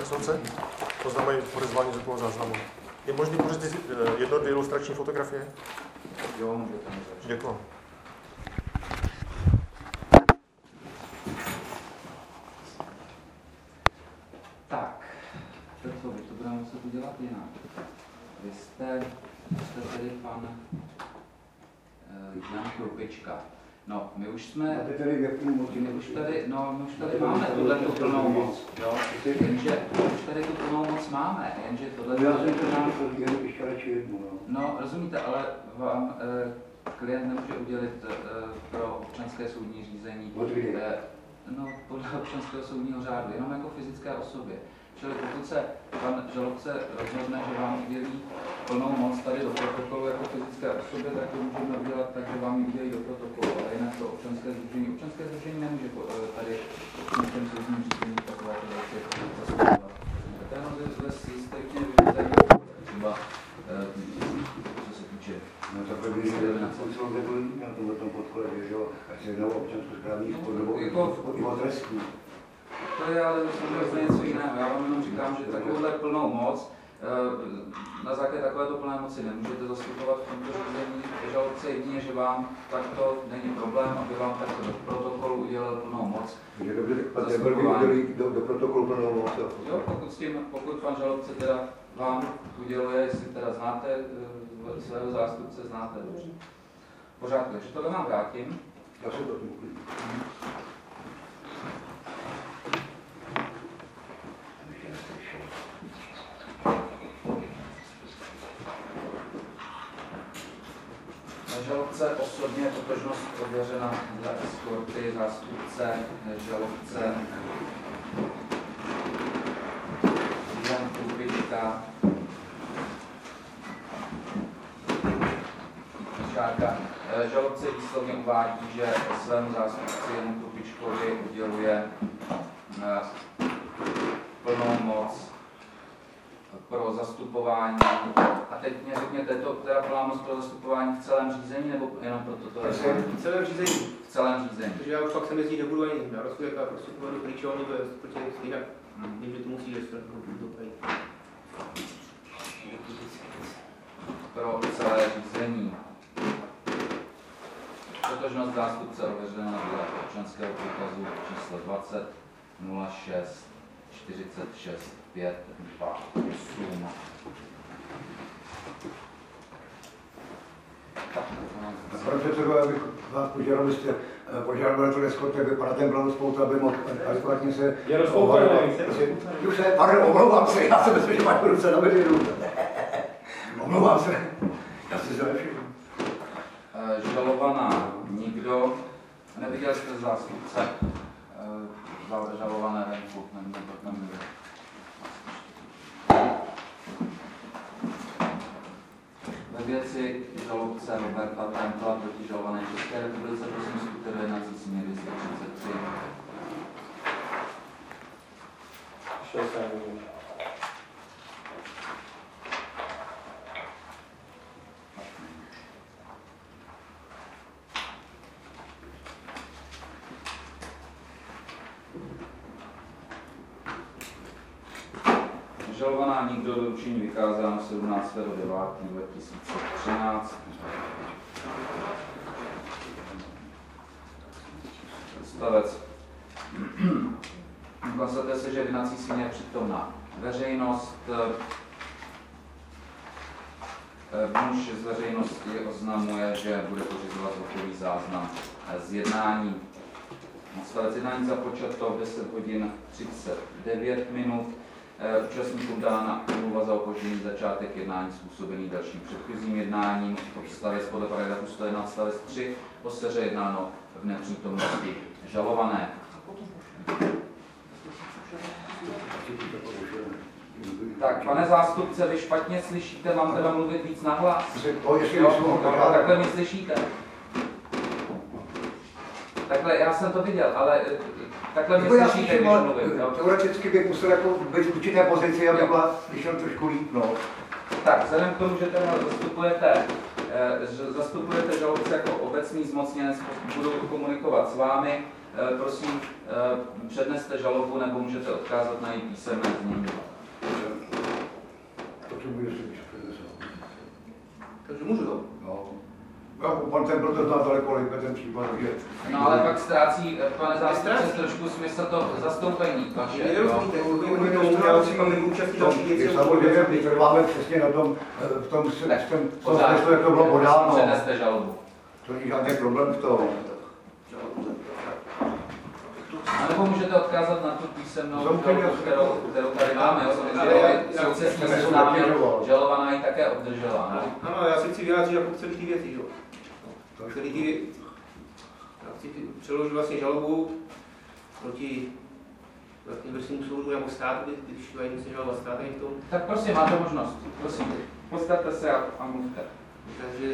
soudce? To znamená podezvání z toho záznamu. Je možné pořídit jedno, dvě ilustrační fotografie? Jo, můžete. Děkuji. Tak, to co, vy to budeme muset udělat jinak. Vy jste tedy pan Jan Krupička. No, my už jsme... My už tady máme tuhletu plnou moc, jo? Jenže už tady tu plnou moc máme, jenže tohle... No, rozumíte, ale vám klient nemůže udělit pro občanské soudní řízení podle občanského soudního řádu, jenom jako fyzické osobě. Čili pokud se pan žalobce rozhodne, že vám udělí plnou moc tady do protokolu jako fyzické osobě, tak to můžeme udělat tak, že vám ji udělí do protokolu, ale jinak to občanské sdružení. Občanské sdružení nemůže tady v občanském soudním řízení takovéto věci zastupovat. To je jenom ze striktně vyvízení třeba co se týče. No tak by na tom podkole, že jo, ať se jednou občanskou správní nebo trestní. To je ale samozřejmě něco jiného. Já vám jenom říkám, že takovouhle plnou moc, na základě takovéto plné moci nemůžete zastupovat v tomto řízení žalobce jedině, že vám takto není problém, aby vám takto do protokolu udělal plnou moc. Takže dobře, do protokolu plnou moc. Jo, pokud pan žalobce teda vám uděluje, jestli teda znáte svého zástupce, znáte dobře. Pořád, takže tohle vám vrátím. Já jsem to uklidil. Žalobce osobně totožnost ověřena dle eskorty, zástupce, žalobce, Jan Krupička, žalobce výslovně uvádí, že svému zástupci Janu Krupičkovi uděluje plnou moc pro zastupování. A teď mě řekněte, to teda plná moc pro zastupování v celém řízení, nebo jenom pro toto? V celém řízení. V celém řízení. Protože já už fakt se mezi nebudu ani na rozsudek a prostě to do klíčování, protože jinak vím, že to musí jít pro celé řízení. Totožnost zástupce ověřena dle občanského průkazu číslo 20 06 46 5 2 8. Pane předsedo, já bych vás požádal, abyste požádali to eskorty, aby pana ten Blahospouta, aby mohl adekvátně se... Je rozpoutaný. Už se, pardon, omlouvám se, já jsem myslel, že máš ruce na veřejnou. Omlouvám se, já si zlepším. Žalovaná nikdo, neviděl jste zástupce žalované venku, nevím. Ve věci žalobce Roberta Templa proti žalované České republice, prosím skuter jednací směr 233. 60 minut. Žalovaná nikdo doručení vykázáno 17.9.2013. Odstavec. Konstatuje se, že v jednací síni je přítomná veřejnost. Muž z veřejnosti oznamuje, že bude pořizovat zvukový záznam z jednání. Odstavec jednání započato v 10 hodin 39 minut. Účastníkům dána omluva za opožděný začátek jednání způsobený dalším předchozím jednáním. Odstavec podle paragrafu 101 odstavec 3 o seře jednáno v nepřítomnosti žalované. Tak, pane zástupce, vy špatně slyšíte, mám teda mluvit víc nahlas? Takhle mi slyšíte. Takhle, já jsem to viděl, ale takhle mi slyšíte, když mluvím. Teoreticky bych musel jako být v určité pozici, aby byla, když on trošku líp, no. Tak, vzhledem k tomu, že teda zastupujete žalobce jako obecný zmocněnec, budu komunikovat s vámi. Prosím, předneste žalobu nebo můžete odkázat na její písemné znění. Takže můžu to? No. Pan ten byl to znal daleko lépe ten případ, že... No ale pak ztrácí, pane zástupce, trošku smysl to zastoupení vaše. Nerozumíte, já si pan účastní další věci. Samozřejmě, my trváme přesně na tom, v tom smyslu, jak to bylo podáno. Předneste žalobu. To není žádný problém v tom. A nebo můžete odkázat na tu písemnou žalobu, kterou tady máme. Soudce s ní seznámil, žalovaná ji také obdržela. Ano, já si chci vyjádřit jako celý ty věci, jo. Celý ty... Já chci přeložit vlastně žalobu proti Vrchnímu soudu nebo státu, když to musím žalovat stát v tom. Tak prosím, máte možnost. Prosím, postavte se a mluvte. Takže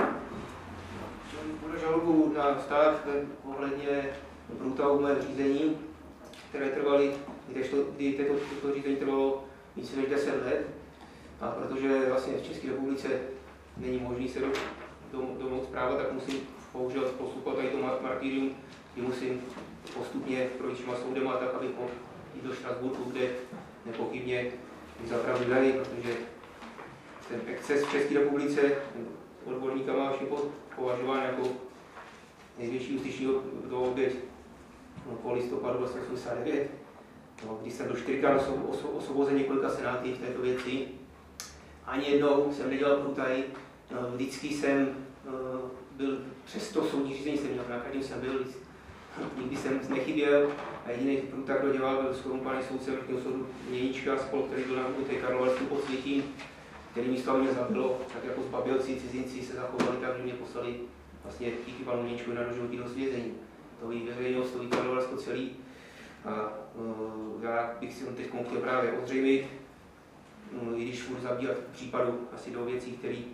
bude žalobu na stát ohledně průtahové řízení, které trvaly, kdy toto řízení trvalo více než 10 let. A protože vlastně v České republice není možný se domoct práva, tak musím bohužel postupovat tady to martyrium, kdy musím postupně projít všema soudema, tak abych mohl jít do Štrasburku, kde nepochybně bych zapravdu dali, protože ten exces v České republice odborníkama všem považován jako největší justiční oběť po listopadu 1989, když jsem byl 4krát osvobozen několika senáty v této věci. Ani jednou jsem nedělal průtahy, vždycky jsem byl přes to soudní řízení, jsem měl, na každém jsem byl, nikdy jsem nechyběl a jediný průtah, kdo dělal, byl zkorumpovaný soudce Vrchního soudu Měníčka, spol, který byl na té Karlovarském Podsvětí, který místo mě zabilo, tak jako zbabělci, cizinci se zachovali tak, že mě poslali vlastně díky panu Měníčkovi na doživotního zvězení. To ví veřejnost, to ví Karlovarsko celý. A já bych si teď chtěl právě ozřejmit, i když budu zabíhat případu asi do věcí,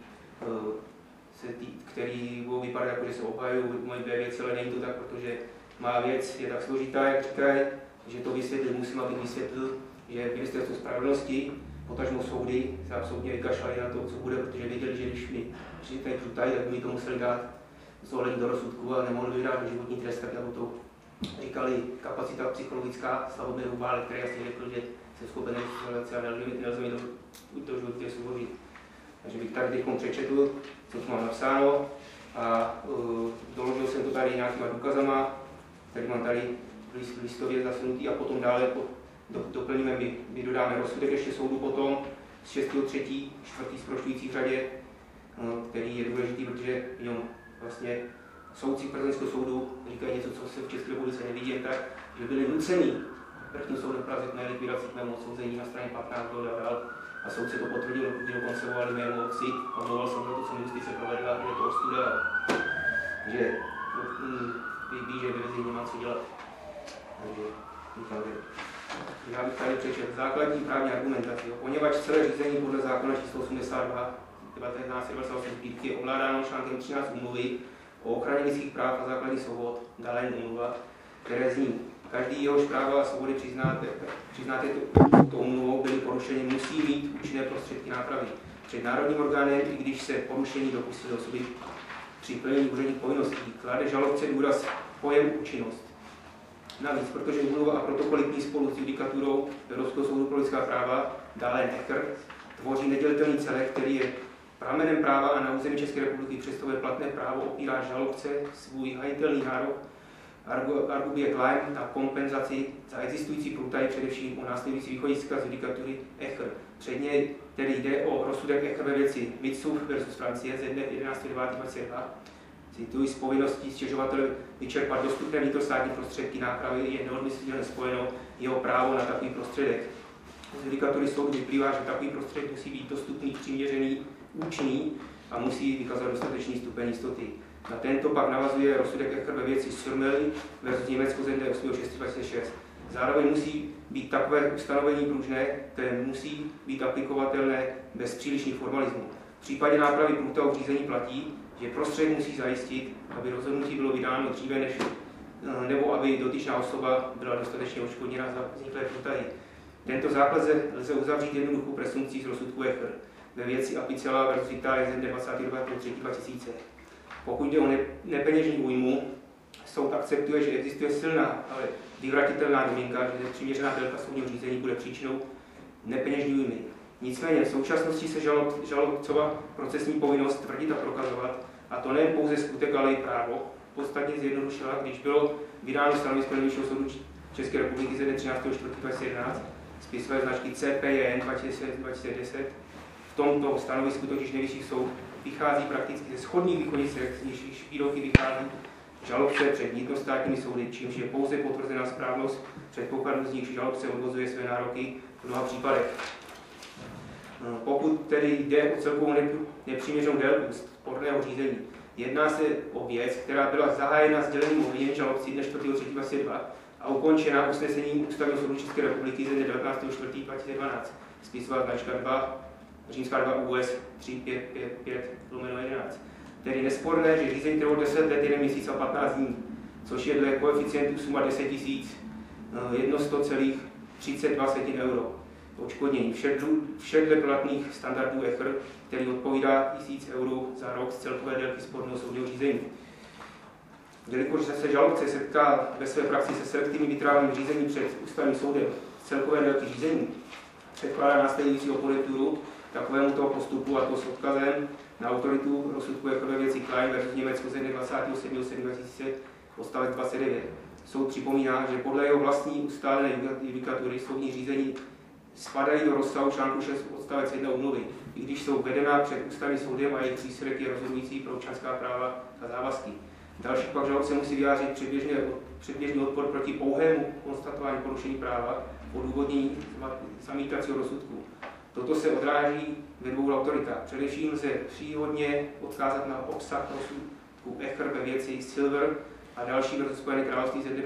který budou vypadat jako, že se obhajují moje věci, ale není to tak, protože má věc je tak složitá, jak říkají, že to vysvětlit musím, abych vysvětlil, že Ministerstvo spravedlnosti, potažmo soudy se absolutně vykašlali na to, co bude, protože věděli, že když mi přijde průtah, tak mi to museli dát zohlednit do rozsudku a nemohli vydát do životní trest, tak jako to říkali kapacita psychologická Slavomír Hubálek, který jasně řekl, že jsem schopen a nelze mi do životě složit. Takže bych tady teď přečetl, co tu mám napsáno a doložil jsem to tady nějakýma důkazama, který mám tady listově zasunutý a potom dále doplníme, my dodáme rozsudek ještě soudu potom z 6.3., čtvrtý zprošťující v řadě, který je důležitý, protože v něm vlastně soudci prezidentského soudu říkají něco, co se v České republice nevidí jen tak, že byli nuceni Vrchním soudem v Praze k mé likvidaci, k mému odsouzení na straně 15 a dál. A soudce to potvrdil, že dokonce volali mému otci, omlouval jsem za to, co mi justice provedla, že je to ostuda, že ví, že vyvezení nemá co dělat. Takže já bych tady přečetl základní právní argumentaci. Poněvadž celé řízení podle zákona číslo 82 1928 Sbírky je ovládáno článkem 13 úmluvy o ochraně lidských práv a základních svobod, dále úmluva, které zní: každý jehož práva a svobody přiznáte to úmluvou byly porušeny, musí mít účinné prostředky nápravy před národním orgánem, i když se porušení dopustily osoby při plnění úředních povinností. Klade žalobce důraz pojem účinnost. Navíc, protože úmluva a protokoly k ní spolu s judikaturou Evropského soudu pro lidská práva, dále ECHR, tvoří nedělitelný celek, který je pramenem práva a na území České republiky představuje platné právo, opírá žalobce svůj hajitelný nárok, argubuje claim na kompenzaci za existující průtahy, především o následující východiska z judikatury ECHR. Předně tedy jde o rozsudek ECHR ve věci Mitsuf versus Francie ze dne 11.9.2022. Cituji: z povinností stěžovatele vyčerpat dostupné vnitrostátní prostředky nápravy je neodmyslitelně spojeno jeho právo na takový prostředek. Z judikatury soudu vyplývá, že takový prostředek musí být dostupný, přiměřený, účinný a musí vykazat dostatečný stupeň jistoty. Na tento pak navazuje rozsudek ECHR ve věci Surmeli versus Německo ze dne 8.6.2006. Zároveň musí být takové ustanovení pružné, které musí být aplikovatelné bez přílišných formalismů. V případě nápravy průtahu v řízení platí, že prostředek musí zajistit, aby rozhodnutí bylo vydáno dříve, nebo aby dotyčná osoba byla dostatečně odškodněna za vzniklé průtahy. Tento základ lze uzavřít jednoduchou presumpcí z rozsudku ECHR ve věci Apicella versus Itálie ze dne 22.3.2000. Pokud jde o nepeněžní újmu, soud akceptuje, že existuje silná, ale vyvratitelná domněnka, že přiměřená délka soudního řízení bude příčinou nepeněžní újmy. Nicméně v současnosti se žalobcova procesní povinnost tvrdit a prokazovat, a to nejen pouze skutek, ale i právo, podstatně zjednodušila, když bylo vydáno stanovisko Nejvyššího soudu České republiky ze dne 13.4.2011 spisové značky CPJN 2010. V tomto stanovisku totiž Nejvyšší soud vychází prakticky ze shodných východisek, z nichž výroky vychází žalobce před vnitrostátními soudy, čímž je pouze potvrzená správnost předpokladů, z nichž žalobce odvozuje své nároky v mnoha případech. Pokud tedy jde o celkovou nepřiměřenou délku sporného řízení, jedná se o věc, která byla zahájena sdělením obvinění žalobci dne 4.3.2002 a ukončena usnesením Ústavního soudu České republiky ze dne 19.4.2012, spisová značka 2, římská 2 US 3555/11. Tedy nesporné, že řízení trvalo 10 let, 1 měsíc a 15 dní, což je dle koeficientu suma 10 100,32 euro. Odškodnění vše dle platných standardů ECHR, který odpovídá 1000 euro za rok z celkové délky sporného soudního řízení. Jelikož se žalobce setká ve své praxi se selektivním vytráváním řízení před ústavním soudem z celkové délky řízení, předkládá následující oponenturu takovémuto postupu, a to s odkazem na autoritu rozsudku ECHR ve věci Klein versus Německo ze dne 27.7.2000 odstavec 29. Soud připomíná, že podle jeho vlastní ustálené judikatury soudní řízení spadají do rozsahu článku 6 odstavec 1 úmluvy, i když jsou vedená před ústavním soudem a jejich přísudek je rozhodující pro občanská práva a závazky. Další pak žalobce musí vyjádřit předběžný odpor proti pouhému konstatování porušení práva v odůvodnění zamítacího rozsudku. Toto se odráží ve dvou autoritách. Především lze příhodně odkázat na obsah rozsudku ECHR ve věci Silver a další versus Spojené království ze dne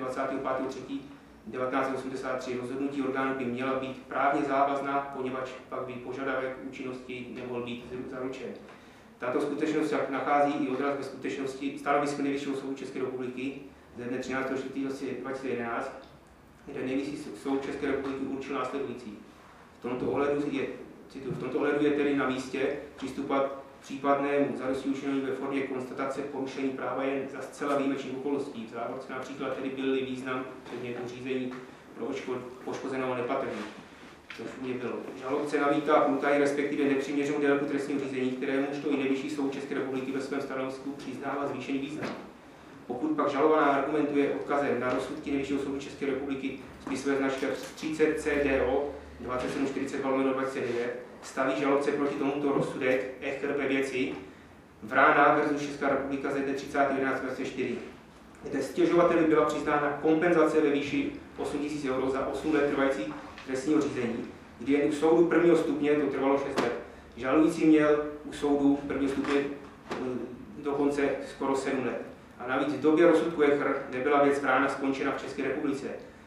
25.3.1983. Rozhodnutí orgánu by měla být právně závazná, poněvadž pak by požadavek účinnosti nemohl být zaručen. Tato skutečnost však nachází i odraz ve skutečnosti stanoviska Nejvyššího soudu České republiky ze dne 13.4.2011, kde Nejvyšší soud České republiky určil následující. V tomto ohledu je tedy na místě přistupovat k případnému zadostiučinění ve formě konstatace porušení práva jen za zcela výjimečných okolností. V závorce například tedy byl význam předmětu řízení pro poškozeného nepatrný, což u mě bylo. Žalobce namítá průtahy, respektive nepřiměřenou délku trestního řízení, kterémuž to i Nejvyšší soud České republiky ve svém stanovisku přiznává zvýšený význam. Pokud pak žalovaná argumentuje odkazem na rozsudky Nejvyššího soudu České republiky spisové značky 30 CDO 2742/29, staví žalobce proti tomuto rozsudek ECHR ve věci Vrána versus Česká republika ze dne 30.11.24, kde stěžovateli byla přiznána kompenzace ve výši 8 000 euro za 8 let trvající trestního řízení, kdy jen u soudu prvního stupně to trvalo 6 let. Žalující měl u soudu prvního stupně dokonce skoro 7 let. A navíc v době rozsudku ECHR nebyla věc Vrána skončena v České republice.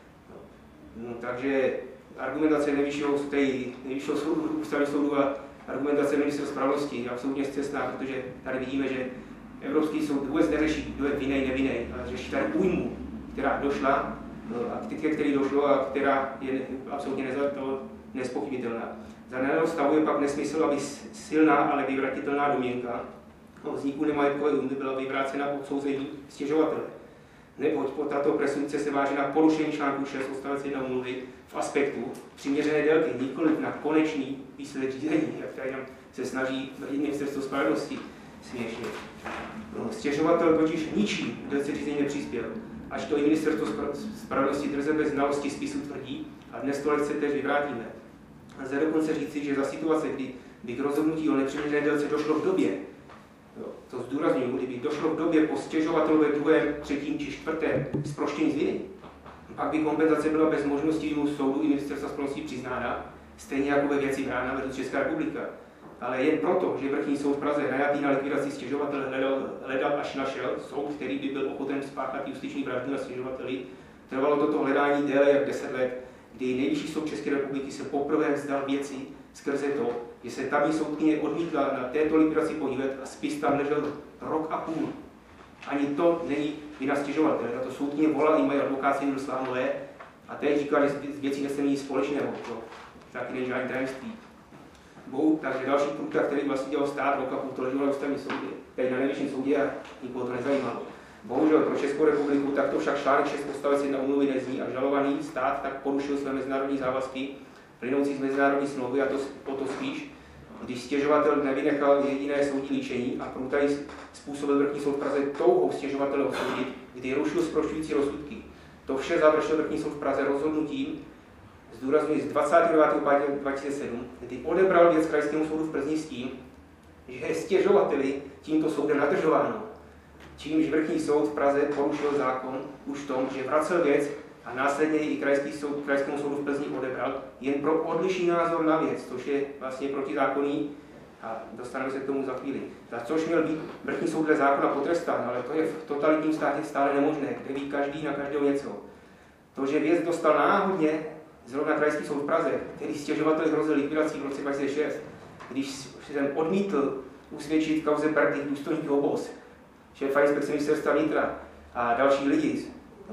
Takže argumentace Nejvyššího soudu, ústavního soudu a argumentace Ministerstva spravedlnosti je absolutně zcestná, protože tady vidíme, že Evropský soud vůbec neřeší, kdo je vinnej, nevinnej, ale řeší tady újmu, která došla, a který došlo a která je absolutně nezpochybnitelná. Za daného stavu je pak nesmysl, aby silná, ale vyvratitelná domněnka o vzniku nemajetkové újmy byla vyvrácena odsouzení stěžovatele. Neboť po tato presumpce se váže na porušení článku 6 odstavec 1 úmluvy v aspektu přiměřené délky, nikoliv na konečný výsledek řízení, jak tady nám se snaží Ministerstvo spravedlnosti směšně. Stěžovatel totiž ničím v délce řízení nepřispěl, až to i Ministerstvo spravedlnosti drze bez znalosti spisu tvrdí, a dnes to lehce též vyvrátíme. Lze dokonce říci, že za situace, kdy k rozhodnutí o nepřiměřené délce došlo v době, to zdůrazňuji, kdyby došlo v době po stěžovatelové 2., 3. či 4. zproštění z viny, pak by kompenzace byla bez možnosti výjmu soudu i Ministerstva spravedlnosti přiznána, stejně jako ve věci Vrána versus Česká republika. Ale jen proto, že Vrchní soud v Praze najatý na likvidaci stěžovatele hledal až našel soud, který by byl ochoten spáchat justiční vraždu na stěžovateli, trvalo toto hledání déle jak 10 let, kdy Nejvyšší soud České republiky se poprvé vzdal věci skrze to, že se tamní soudkyně odmítla na této likvidaci podívat a spis tam ležel 1,5 roku. Ani to není vina stěžovatele. Tato soudkyně volala i moje advokátce Nil Slánové a teď říká, že z věcí nesem nic společného. To taky není žádný tajemství. Takže další průtah, který vlastně dělal stát 1,5 roku, to leželo na ústavní soudě. tady na nejvyšším soudě a nikoho to nezajímalo. Bohužel pro Českou republiku takto však článek 6 odstavec 1 úmluvy nezní a žalovaný stát tak porušil své mezinárodní závazky plynoucí z mezinárodní smlouvy, a to o to spíš, když stěžovatel nevynechal jediné soudní líčení a průtaj způsobil vrchní soud v Praze touhou stěžovatele odsoudit, kdy rušil zprošťující rozsudky. To vše završil vrchní soud v Praze rozhodnutím, zdůrazňuji z 29.5.2007, kdy odebral věc Krajskému soudu v Plzni s tím, že je stěžovateli tímto soudem nadržováno. Čímž vrchní soud v Praze porušil zákon už v tom, že vracel věc a následně i Krajskému soudu v Plzni odebral jen pro odlišný názor na věc, což je vlastně protizákonný a dostaneme se k tomu za chvíli. Za což měl být vrchní soud dle zákona potrestán, ale to je v totalitním státě stále nemožné, kde ví každý na každého něco. To, že věc dostal náhodně zrovna Krajský soud v Praze, který stěžovatel hrozil likvidací v roce 2006, když jsem odmítl usvědčit v kauze Brdy důstojník Obos, šéfa inspekce ministerstva vnitra a další lidi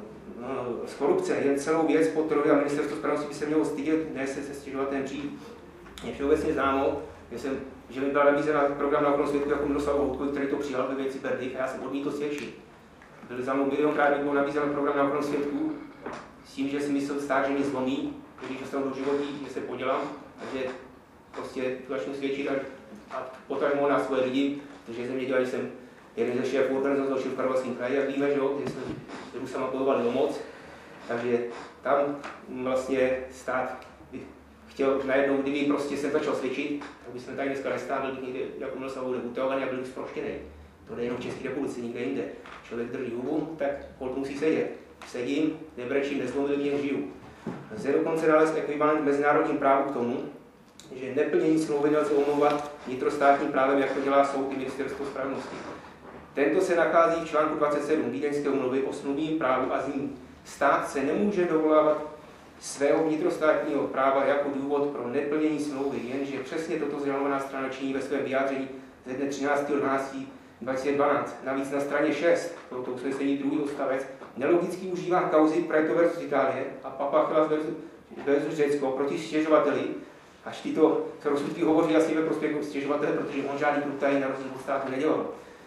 z korupce, jen celou věc podtrhuje a ministerstvo spravedlnosti by se mělo stydět, ne se stěžovatelem přijít. Je všeobecně známo, že mi byla nabízena program na ochranu svědků jako Miroslavu Houtkovi, který to přijal ve věci Berdy a já jsem odmítl svědčit. Byl za mnou milionkrát byl nabízen program na ochranu svědků s tím, že si myslel stát, že mě zlomí, když dostanu do životí, že se podělám, takže prostě začnu svědčit a potažmo na svoje lidi, protože ze mě dělali, že jsem jeden ze šéfů organizace zločinů v Karlovarském kraji, jak víme, že jsme Rusama bojovali o moc, takže tam vlastně stát chtěl najednou, kdyby prostě jsem začal svědčit, tak bychom tady dneska nestáli někde jako Miloslavou utahovaný a byli zproštěný. To jde jenom v České republice, nikde jinde. Člověk drží hubu, tak holt musí sedět. Sedím, nebrečím, nezlomil mě, žiju. Lze dokonce nalézt ekvivalent mezinárodním právu k tomu, že neplnění smlouvy nelze omlouvat vnitrostátním právem, jako dělá soud i ministerstvo spravedlnosti. Tento se nachází v článku 27 Vídeňské úmluvy o smluvním právu a zní: stát se nemůže dovolávat svého vnitrostátního práva jako důvod pro neplnění smlouvy, jenže přesně toto zjalovaná strana činí ve svém vyjádření ze dne 13.12.2012. Navíc na straně 6, tohoto usnesení druhý odstavec, nelogicky užívá kauzy Praeto versus Itálie a Papachlas versus Řecko proti stěžovateli, až tyto rozsudky hovoří asi ve prospěchu stěžovatele, protože on žádný průtaj na rozdíl od státu nedělal.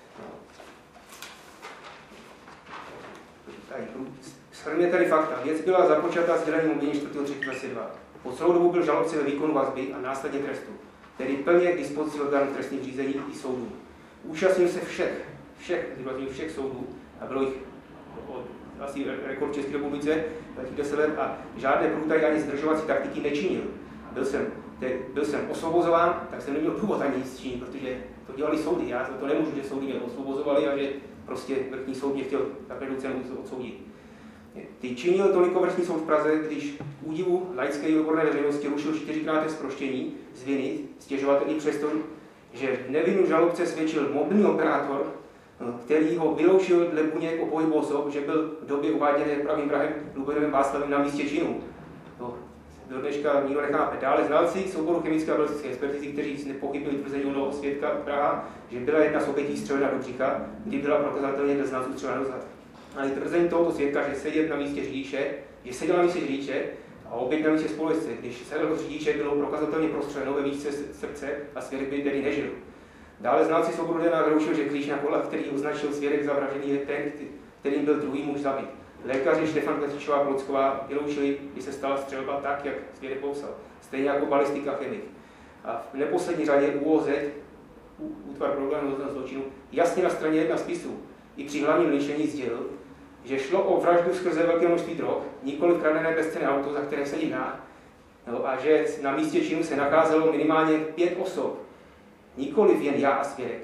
Shrňme tady fakta. Věc byla započata sdělením obvinění 4.3.22. Po celou dobu byl žalobce ve výkonu vazby a následně trestu, tedy plně k dispozici orgánů trestních řízení i soudů. Účastnil se všech soudů a bylo jich asi rekord v České republice 10 let a žádné průtahy ani zdržovací taktiky nečinil. Byl jsem osvobozován, tak jsem neměl důvod ani nic činit, protože to dělali soudy. Já to nemůžu, že soudy mě osvobozovali a že prostě vrchní soud mě chtěl za každou cenu odsoudit. Ty činil toliko vrchní soud v Praze, když k údivu laické i odborné veřejnosti rušil 4krát zproštění z viny stěžovateli přesto, že nevinu žalobce svědčil mobilní operátor, který ho vyloučil dle buněk o pohybu osob, že byl v době uváděné pravým vrahem Lubojem Václavem na místě činu. To do dneška nikdo nechápe. Dále znalci souboru chemické a balistické expertizy, kteří nepochybili tvrzení onoho svědka Praha, že byla jedna z obětí střelena do břicha, kdy byla prokazatelně dle znalců střelena do zad. Ale tvrzení tohoto svědka, že seděl na místě řidiče a oběť na místě spolujezdce, když sedl řidiče, bylo prokazatelně prostřeleno ve výšce srdce a svědek by tedy nežil. Dále znalci souboru DNA vyloučil, že klíč na kola, který označil svědek za vražení, je ten, kterým byl druhý muž zabit. Lékaři Štefan Kletičová a Klocková vyloučili, kdy se stala střelba tak, jak svědek popsal. Stejně jako balistika chemik. A v neposlední řadě ÚOZ, Útvar pro organizovanou zločinu, jasně na straně 1 spisu i při hlavním líčení sdělil, že šlo o vraždu skrze velké množství drog, nikoli kradené bezcenné auto, za které se jedná, a že na místě činu se nacházelo minimálně 5 osob, nikoli jen já a svědek.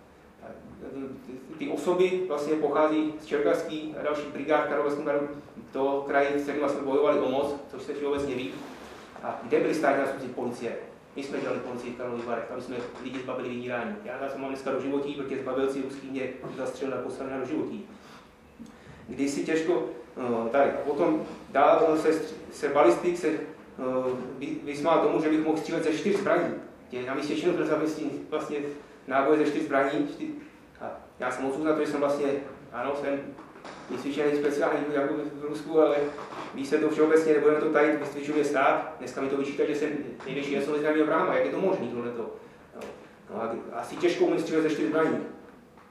Ty osoby vlastně pochází z Čerkařský a další brigád Karlovarského kraji, s kterými jsme bojovali o moc, což se všeobecně ví. A kde byli státní zástupci policie? My jsme dělali policii v Karlových Varech, tam jsme lidi zbavili vydírání. Já jsem mám dneska do životí, protože zbavilci ruský mě zastřelili a poslali na do životí. Když si těžko, tady, a potom dál se balistik se vysmál tomu, že bych mohl střílet ze 4 zbraní. Na místě činu byl zavěstí vlastně náboje ze 4 zbraní. A já jsem moc uznal, že jsem vlastně, ano, jsem vysvědčený speciální jako v Rusku, ale ví se to všeobecně, nebudeme to tajit, vysvědčuje stát. Dneska mi to vyčítá, že jsem největší mezinárodního bráma, jak je to možné tohleto. No a asi těžko umím střílet ze 4 zbraní.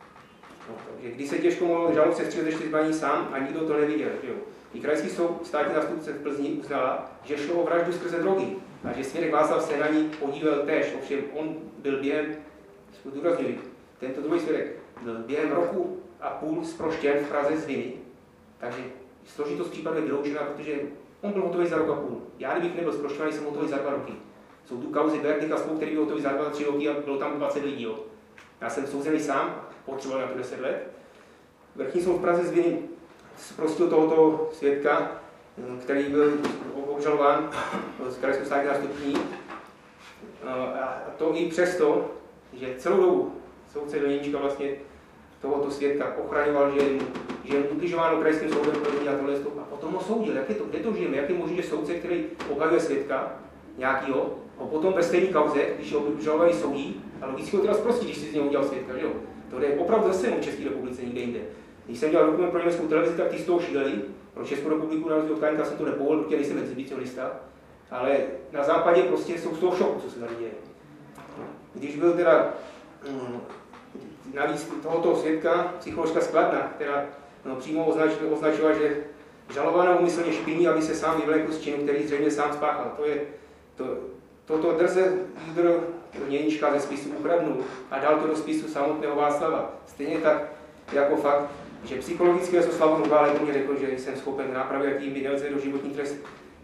No, takže když se těžko mohl žalobce střílet ze zbraní sám a nikdo to neviděl. Jo. I krajský soud, státní zástupce v Plzni uznala, že šlo o vraždu skrze drogy a že svědek Václav se na ní podíval též. Ovšem on byl během, zdůrazňuji, tento druhý svědek byl během roku a půl zproštěn v Praze z viny. Takže složitost případu je vyloučena, protože on byl hotový za rok a půl. Já kdybych nebyl zproštěný, jsem hotový za 2 roky. Jsou tu kauzy Berdy Kaspou, který byl hotový za 2-3 roky a bylo tam 20 lidí. Jo. Já jsem souzený sám, potřeboval na to 10 let. Vrchní soud v Praze z viny zprostil tohoto svědka, který byl obžalován z krajskou státní zástupkyní. A to i přesto, že celou dobu soudce Doněníčka vlastně tohoto svědka ochraňoval, že je ubližováno krajským soudem a tohle a potom ho soudil. Jak je to, kde to žijeme? Jak je možné, že soudce, který obhajuje svědka nějakýho, ho potom ve stejné kauze, když ho obžalovaný soudí, a logicky ho teda zprostí, když si z něho udělal svědka, že jo? To je opravdu zase v České republice, nikde jinde. Když jsem dělal dokument pro německou televizi, tak ty z toho šíleli. Pro Českou republiku na rozdíl od Kaňka jsem to nepovolil, protože nejsem exhibicionista. Ale na západě prostě jsou z toho šoku, co se tady děje. Když byl teda navíc tohoto svědka psycholožka Skladna, která přímo označila, že žalovaná úmyslně špiní, aby se sám vyvlekl z činu, který zřejmě sám spáchal. Toto drze lídr Doněníčka ze spisu ukradnul a dal to do spisu samotného Václava. Stejně tak jako fakt, že psychologicky Slavon Uválek mě řekl, že jsem schopen nápravy, jaký mi nelze do životní trest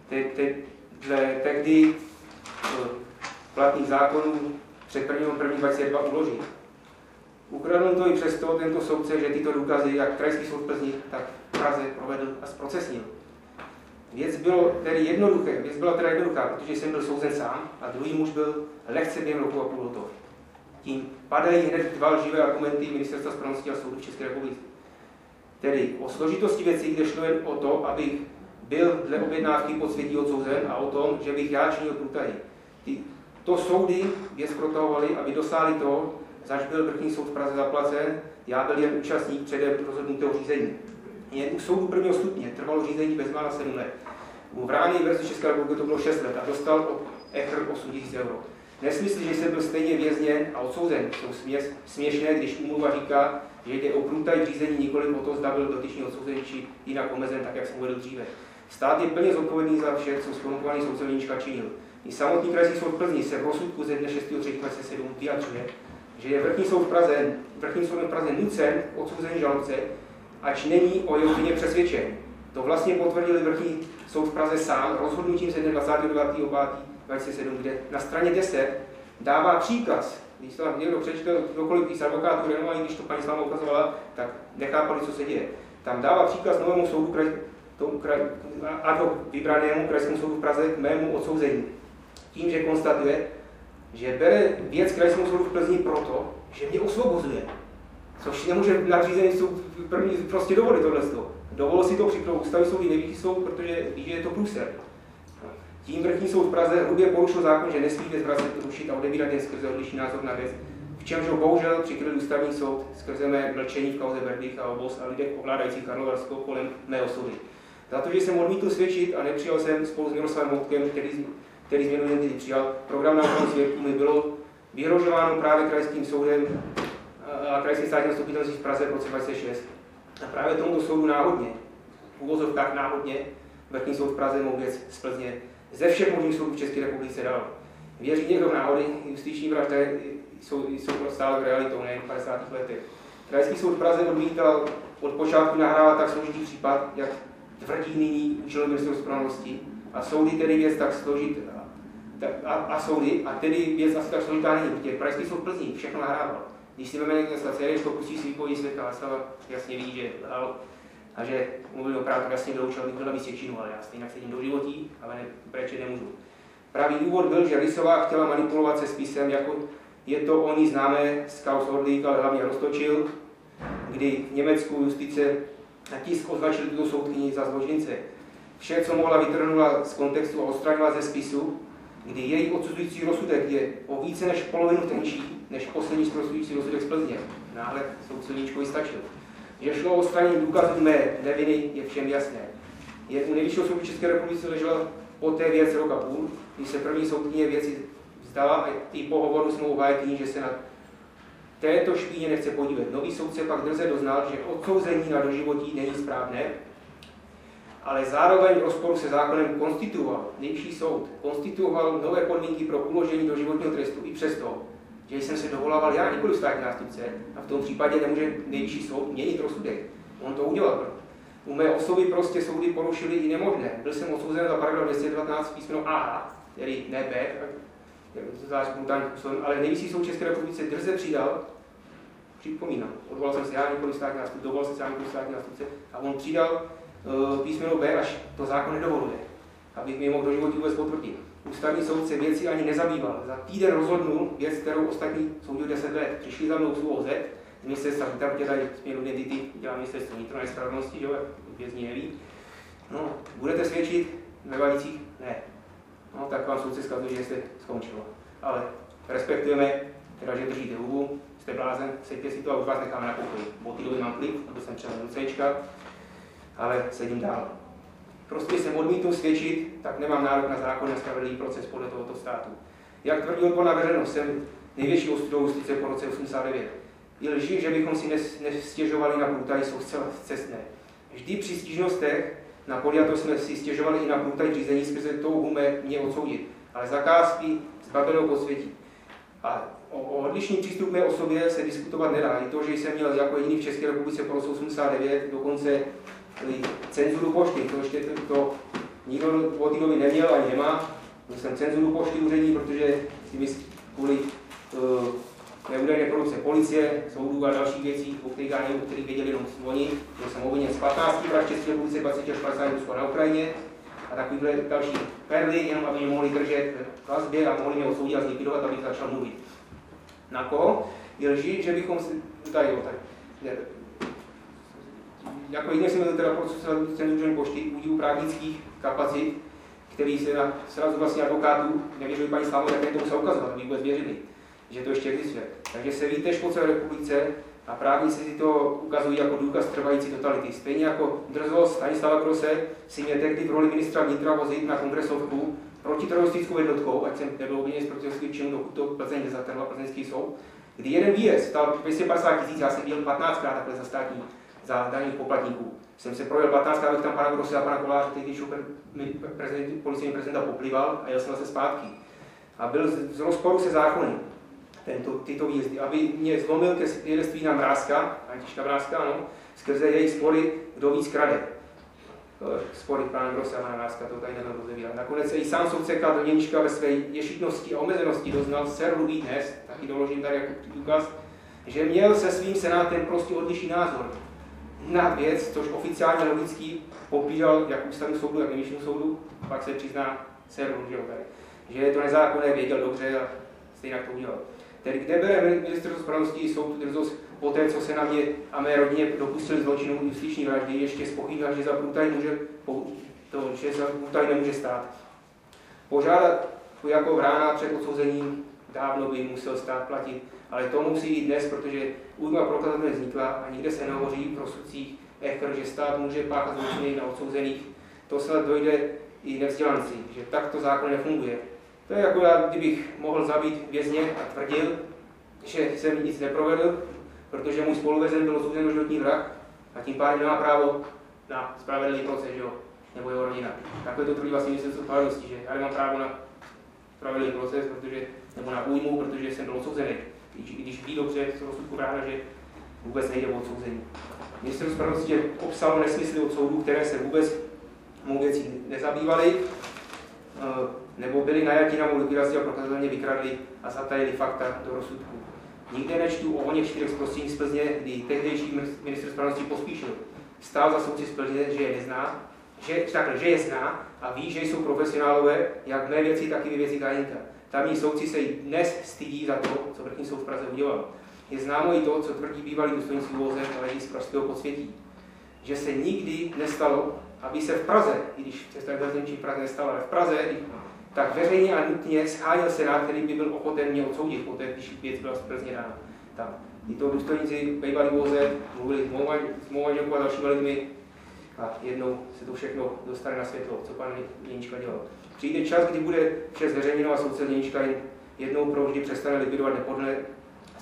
tehdy platných zákonů před 1.1.2022 uložit. Ukradl to i přesto tento soudce, že tyto důkazy, jak krajský soud v Plzni, tak v Praze provedl a zprocesnil. Věc byla teda jednoduchá, protože jsem byl souzen sám a druhý muž byl lehce během roku a půl hotov. Tím padají hned 2 lživé argumenty Ministerstva spravedlnosti a soudu v České republice. Tedy o složitosti věcí, kde šlo jen o to, abych byl dle objednávky podsvětí odsouzen a o tom, že bych já činil průtahy. To soudy věc protahovaly, aby dosáhli toho, zač byl vrchní soud v Praze zaplacen, já byl jen účastník předem rozhodnutého řízení. Jen u soudu prvního stupně trvalo řízení bezmála 7 let. U Vrány versus České republiky to bylo 6 let a dostal od ECHR 8 000 €. Nesmysly, že jsem byl stejně vězněn a odsouzen, jsou směšné, když úmluva říká, že jde o průtaj v řízení, nikoliv o to, zda byl dotyčný odsouzen či jinak omezen, tak jak jsem uvedl dříve. Stát je plně zodpovědný za vše, co zkorumpovaný soudce Doněníčka činil. I samotný krajský soud v Plzni se v rozsudku ze dne 6.3.2007 vyjadřuje, že je vrchní soud v Praze nucen odsouzený žalobce, ač není o jeho vině přesvědčen. To vlastně potvrdil vrchní soud v Praze sám rozhodnutím ze dne 29.5.2007, kde na straně 10 dává příkaz. Když to někdo přečte, kdokoliv z advokátů renomovaných, když to paní Slava ukazovala, tak nechápali, co se děje. Tam dává příkaz novému soudu, vybranému krajskému soudu v Praze k mému odsouzení. Tím, že konstatuje, že bere věc krajskému soudu v Plzni proto, že mě osvobozuje. Což nemůže nadřízený soud první prostě dovolit tohle. Dovolil si to při ústavní soud i nejvyšší soud, protože ví, že je to průser. Tím vrchní soud v Praze hrubě porušil zákon, že nesmí věc vracet, rušit a odebírat jen skrze odlišný názor na věc, v čemž ho bohužel přikryl ústavní soud skrze mé mlčení v kauze Berdych a Obos a lidech ovládajících Karlovarskou kolem mého soudy. Za to, že jsem odmítl svědčit a nepřijal jsem spolu s Miroslavem Moutkem, který změnu identity přijal, program na ochranu svědků mi bylo vyhrožováno právě krajským soudem a krajským státním zastupitelství v Praze v roce 2006. A právě tomuto soudu náhodně, v uvozovkách náhodně, vrchní soud v Praze mou věc z Plzně ze všech možných soudů v České republice dal. Věří někdo v náhody, justiční vraždy jsou stále v realitou, nejen v 50. letech. Krajský soud v Praze odmítal od počátku nahrávat tak složitý případ, jak tvrdí nyní účelové Ministerstvo spravedlnosti. A soudy tedy věc tak složit a tedy věc asi tak složitá není, protože Krajský soud v Plzni všechno nahrával. Když si vezmeme někde stace, to pustí si výpověď svědka, Václava jasně ví, že lhal a že mluvil opravdu jasně vyloučil, abych byl na místě činu, ale já stejně sedím do životí, ale brečet nemůžu. Pravý důvod byl, že Rysová chtěla manipulovat se spisem, jako je to o ní známé z kauz Hordlík, ale hlavně Roztočil, kdy v Německu justice a tisk označili tuto soudkyni za zločince. Vše, co mohla, vytrhnula z kontextu a odstranila ze spisu, kdy její odsuzující rozsudek je o více než polovinu tenčí, než poslední zprostující rozsudek z Plzně. Náhled soudce Doněníčkovi stačil. Že šlo o odstranění důkazů mé neviny, je všem jasné. Je u Nejvyššího soudu České republiky ležela po té věc rok a půl, když se první soudkyně věci vzdala a i po hovoru s mou hájkyní, že se nad této špíně nechce podívat. Nový soudce pak drze doznal, že odsouzení na doživotí není správné, ale zároveň v rozporu se zákonem konstituoval, Nejvyšší soud konstituoval nové podmínky pro uložení doživotního trestu i přesto, že jsem se dovolával já, nikoli státní zástupce, a v tom případě nemůže Nejvyšší soud měnit rozsudek. On to udělal. U mé osoby prostě soudy porušily i nemožné. Byl jsem odsouzen za paragraf 219 písmeno A, tedy ne B, zvlášť brutální způsobem, ale Nejvyšší soud České republice drze přidal, připomínám, odvolal jsem se já, nikoli státní zástupce, dovolal jsem se já, nikoli státní zástupce, a on přidal písmeno B, až to zákon nedovoluje, abych mi mohl doživotí vůbec potvrdit. Ústavní soud se věci ani nezabýval. Za týden rozhodnul věc, kterou ostatní soudili 10 let. Přišli za mnou z ÚOZ, z ministerstva vnitra, protože tady změnu identity dělá ministerstvo vnitra nespravedlnosti, že vězni neví. No, budete svědčit ve Valicích? Ne. No, tak vám soudce zkazuje, že jste skončilo. Ale respektujeme, teda, že držíte hubu, jste blázen, sejďte si to a už vás necháme na pokoji. Po té době mám klid, byl jsem třeba do Cčka, ale sedím dál. Prostě jsem odmítnul svědčit, tak nemám nárok na zákon a spravedlivý proces podle tohoto státu. Jak tvrdí odborná veřejnost, jsem největší ostudou justice po roce 89. I lži, že bychom si nestěžovali na průtahy, jsou zcela cestné. Vždy při stížnostech na podjatost jsme si stěžovali i na průtahy řízení skrze touhu mě odsoudit, ale zakázky zbavenou posvětí. A o odlišný přístup mé osobě se diskutovat nedá. I to, že jsem měl jako jediný v České republice po roce 89 dokonce cenzuru pošty, to ještě to nikdo od té doby neměl ani nemá. Měl jsem cenzuru pošty úřední, protože kvůli neúdajné korupce policie, soudů a dalších věcí, o kterých já nevím, o kterých věděli jenom oni. Byl jsem obviněn z 15 vražd v České republice, 20 až 50 Rusku na Ukrajině a takovýhle další perly, jenom aby mě mohli držet v vazbě a mohli mě odsoudit a zlikvidovat, abych začal mluvit. Na koho? Je lži, že bychom si tady jako jiný jsem byl teda cenzurní pošty udílu právnických kapacit, který se na srazu vlastně advokátů nevěřili paní Slavové, jak tomu se ukazovat, aby vůbec věřili, že to ještě existuje. Takže se ví tež po celé republice a právníci si to ukazují jako důkaz trvající totality. Stejně jako drzost Stanislava Grosse si mě tehdy v roli ministra vnitra vozit na kongresovku protiteroristickou jednotkou, ať jsem nebyl obviněn z protiteroristického činu, dokud to Plzeň nezatrhla plzeňský soud, kdy jeden výjezd stál 250 000, já jsem byl 15krát takhle za daných poplatníků. Jsem se projel 15krát, abych tam pana Grosse a pana Koláře, který šel policejní prezidenta poplival a jel jsem zase zpátky. A byl z rozporu se zákony tyto výjezdy, aby mě zlomil ke svědectví na Mrázka, Františka Mrázka, ano, skrze jejich spory, kdo víc krade. Spory pana Grosse a pana Mrázka, to tady nebyl rozevírat. Nakonec se i sám soudce Karl Něnička ve své ješitnosti a omezenosti doznal servu dnes, taky doložím tady jako důkaz, že měl se svým senátem prostě odlišný názor na věc, což oficiálně logicky popíral jak ústavnímu soudu, tak nejvyššímu soudu, pak se přizná servu, že je to nezákonné, věděl dobře a stejně to udělal. Tedy kde bere ministerstvo spravedlnosti soud tu drzost po té, co se na mě a mé rodině dopustili zločinu justiční vraždy, ještě zpochybňovat, že za průtaj nemůže stát. Požádat jako vrána před odsouzením dávno by musel stát platit, ale to musí i dnes, protože újma prokazatelně vznikla a nikde se nehovoří v rozsudcích že stát může páchat zločiny na odsouzených. To snad dojde i nevzdělanci, že takto zákon nefunguje. To je jako já, kdybych mohl zabít vězně a tvrdil, že jsem nic neprovedl, protože můj spoluvězen byl odsouzen do životní vrah a tím pádem nemá právo na spravedlivý proces, jo? Nebo jeho rodina. Takhle to tvrdí vlastně ministerstvo spravedlnosti, že já nemám právo na spravedlivý proces, nebo na újmu, protože jsem byl odsouzený. I když ví dobře z rozsudku vrána, že vůbec nejde o odsouzení. Ministerstvo spravedlnosti obsalo nesmysly od soudů, které se vůbec mou věcí nezabývaly, nebo byli najatí na mou likvidaci a prokazatelně vykradli a zatajili fakta do rozsudku. Nikde nečtu o něch 4 zprostění z Plzně, kdy tehdejší ministr spravedlnosti Pospíšil stál za soudci z Plzně, že je nezná, že je zná a ví, že jsou profesionálové, jak v mé věci, tak i ve věci Káněnka. Tamní soudci se i dnes stydí za to, co vrchní soud v Praze udělal. Je známo i to, co tvrdí bývalí důstojníci ÚOZ, ale i z pražského podsvětí. Že se nikdy nestalo, aby se v Praze, i když cesta v Praze nestala, ale v Praze, tak veřejně a nutně scháněl senát, který by byl ochoten mě odsoudit, poté, když věc byla z Plzně dána. Tam. Tyto důstojníci bývalí ÚOZ mluvili s mou manželkou a dalšími lidmi a jednou se to všechno dostane na světlo, co pan Něnička dělal. Přijde čas, kdy bude vše zveřejněno a soudce Něnička jednou provždy přestane likvidovat nepodle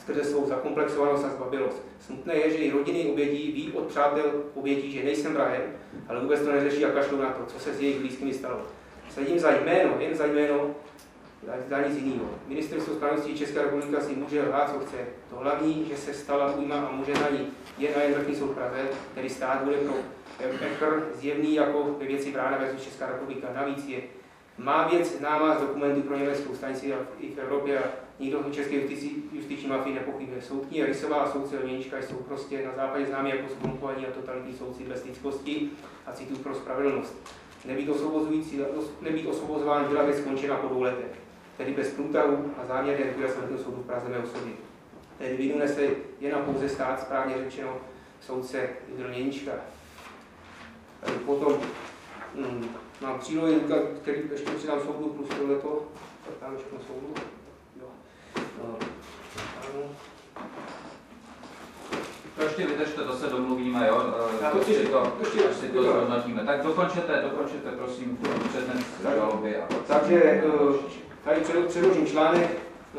skrze svou zakomplexovanost a zbabilost. Smutné je, že i rodiny obětí ví od přátel obětí, že nejsem vrahem, ale vůbec to neřeší a kašlou na to, co se s jejich blízkými stalo. Sledím za jméno, jen za jméno, za nic jiného. Ministerstvo spravedlnosti České republika si může lhát, co chce. To hlavní, že se stala újma a může na ní jen a jen vrchní soud v Praze, který stát bude pro Becher zjevný jako ve věci Vrána versus Česká republika. Navíc má věc známá z dokumentů pro německou stanici i v Evropě a nikdo v české justiční mafii nepochybuje. Soudkyně Rysová a soudce Lměnička jsou prostě na západě známí jako zkorumpovaní a totalitní soudci bez lidskosti a citů pro spravedlnost. Nebýt osvobozován byla věc skončena po 2 letech, tedy bez průtahu a záměrné likvidace vrchního soudu v Praze mé osoby. Tedy vinu nese jen a pouze stát, správně řečeno soudce Lměnička. Potom mám přílohy, který ještě přidám soudu plus tohleto, tak tam všechno soudu. Jo. To ještě vydržte, to se domluvíme, jo? Až si to zhodnotíme. Tak dokončete, prosím, přednes žaloby. Takže tady předložím článek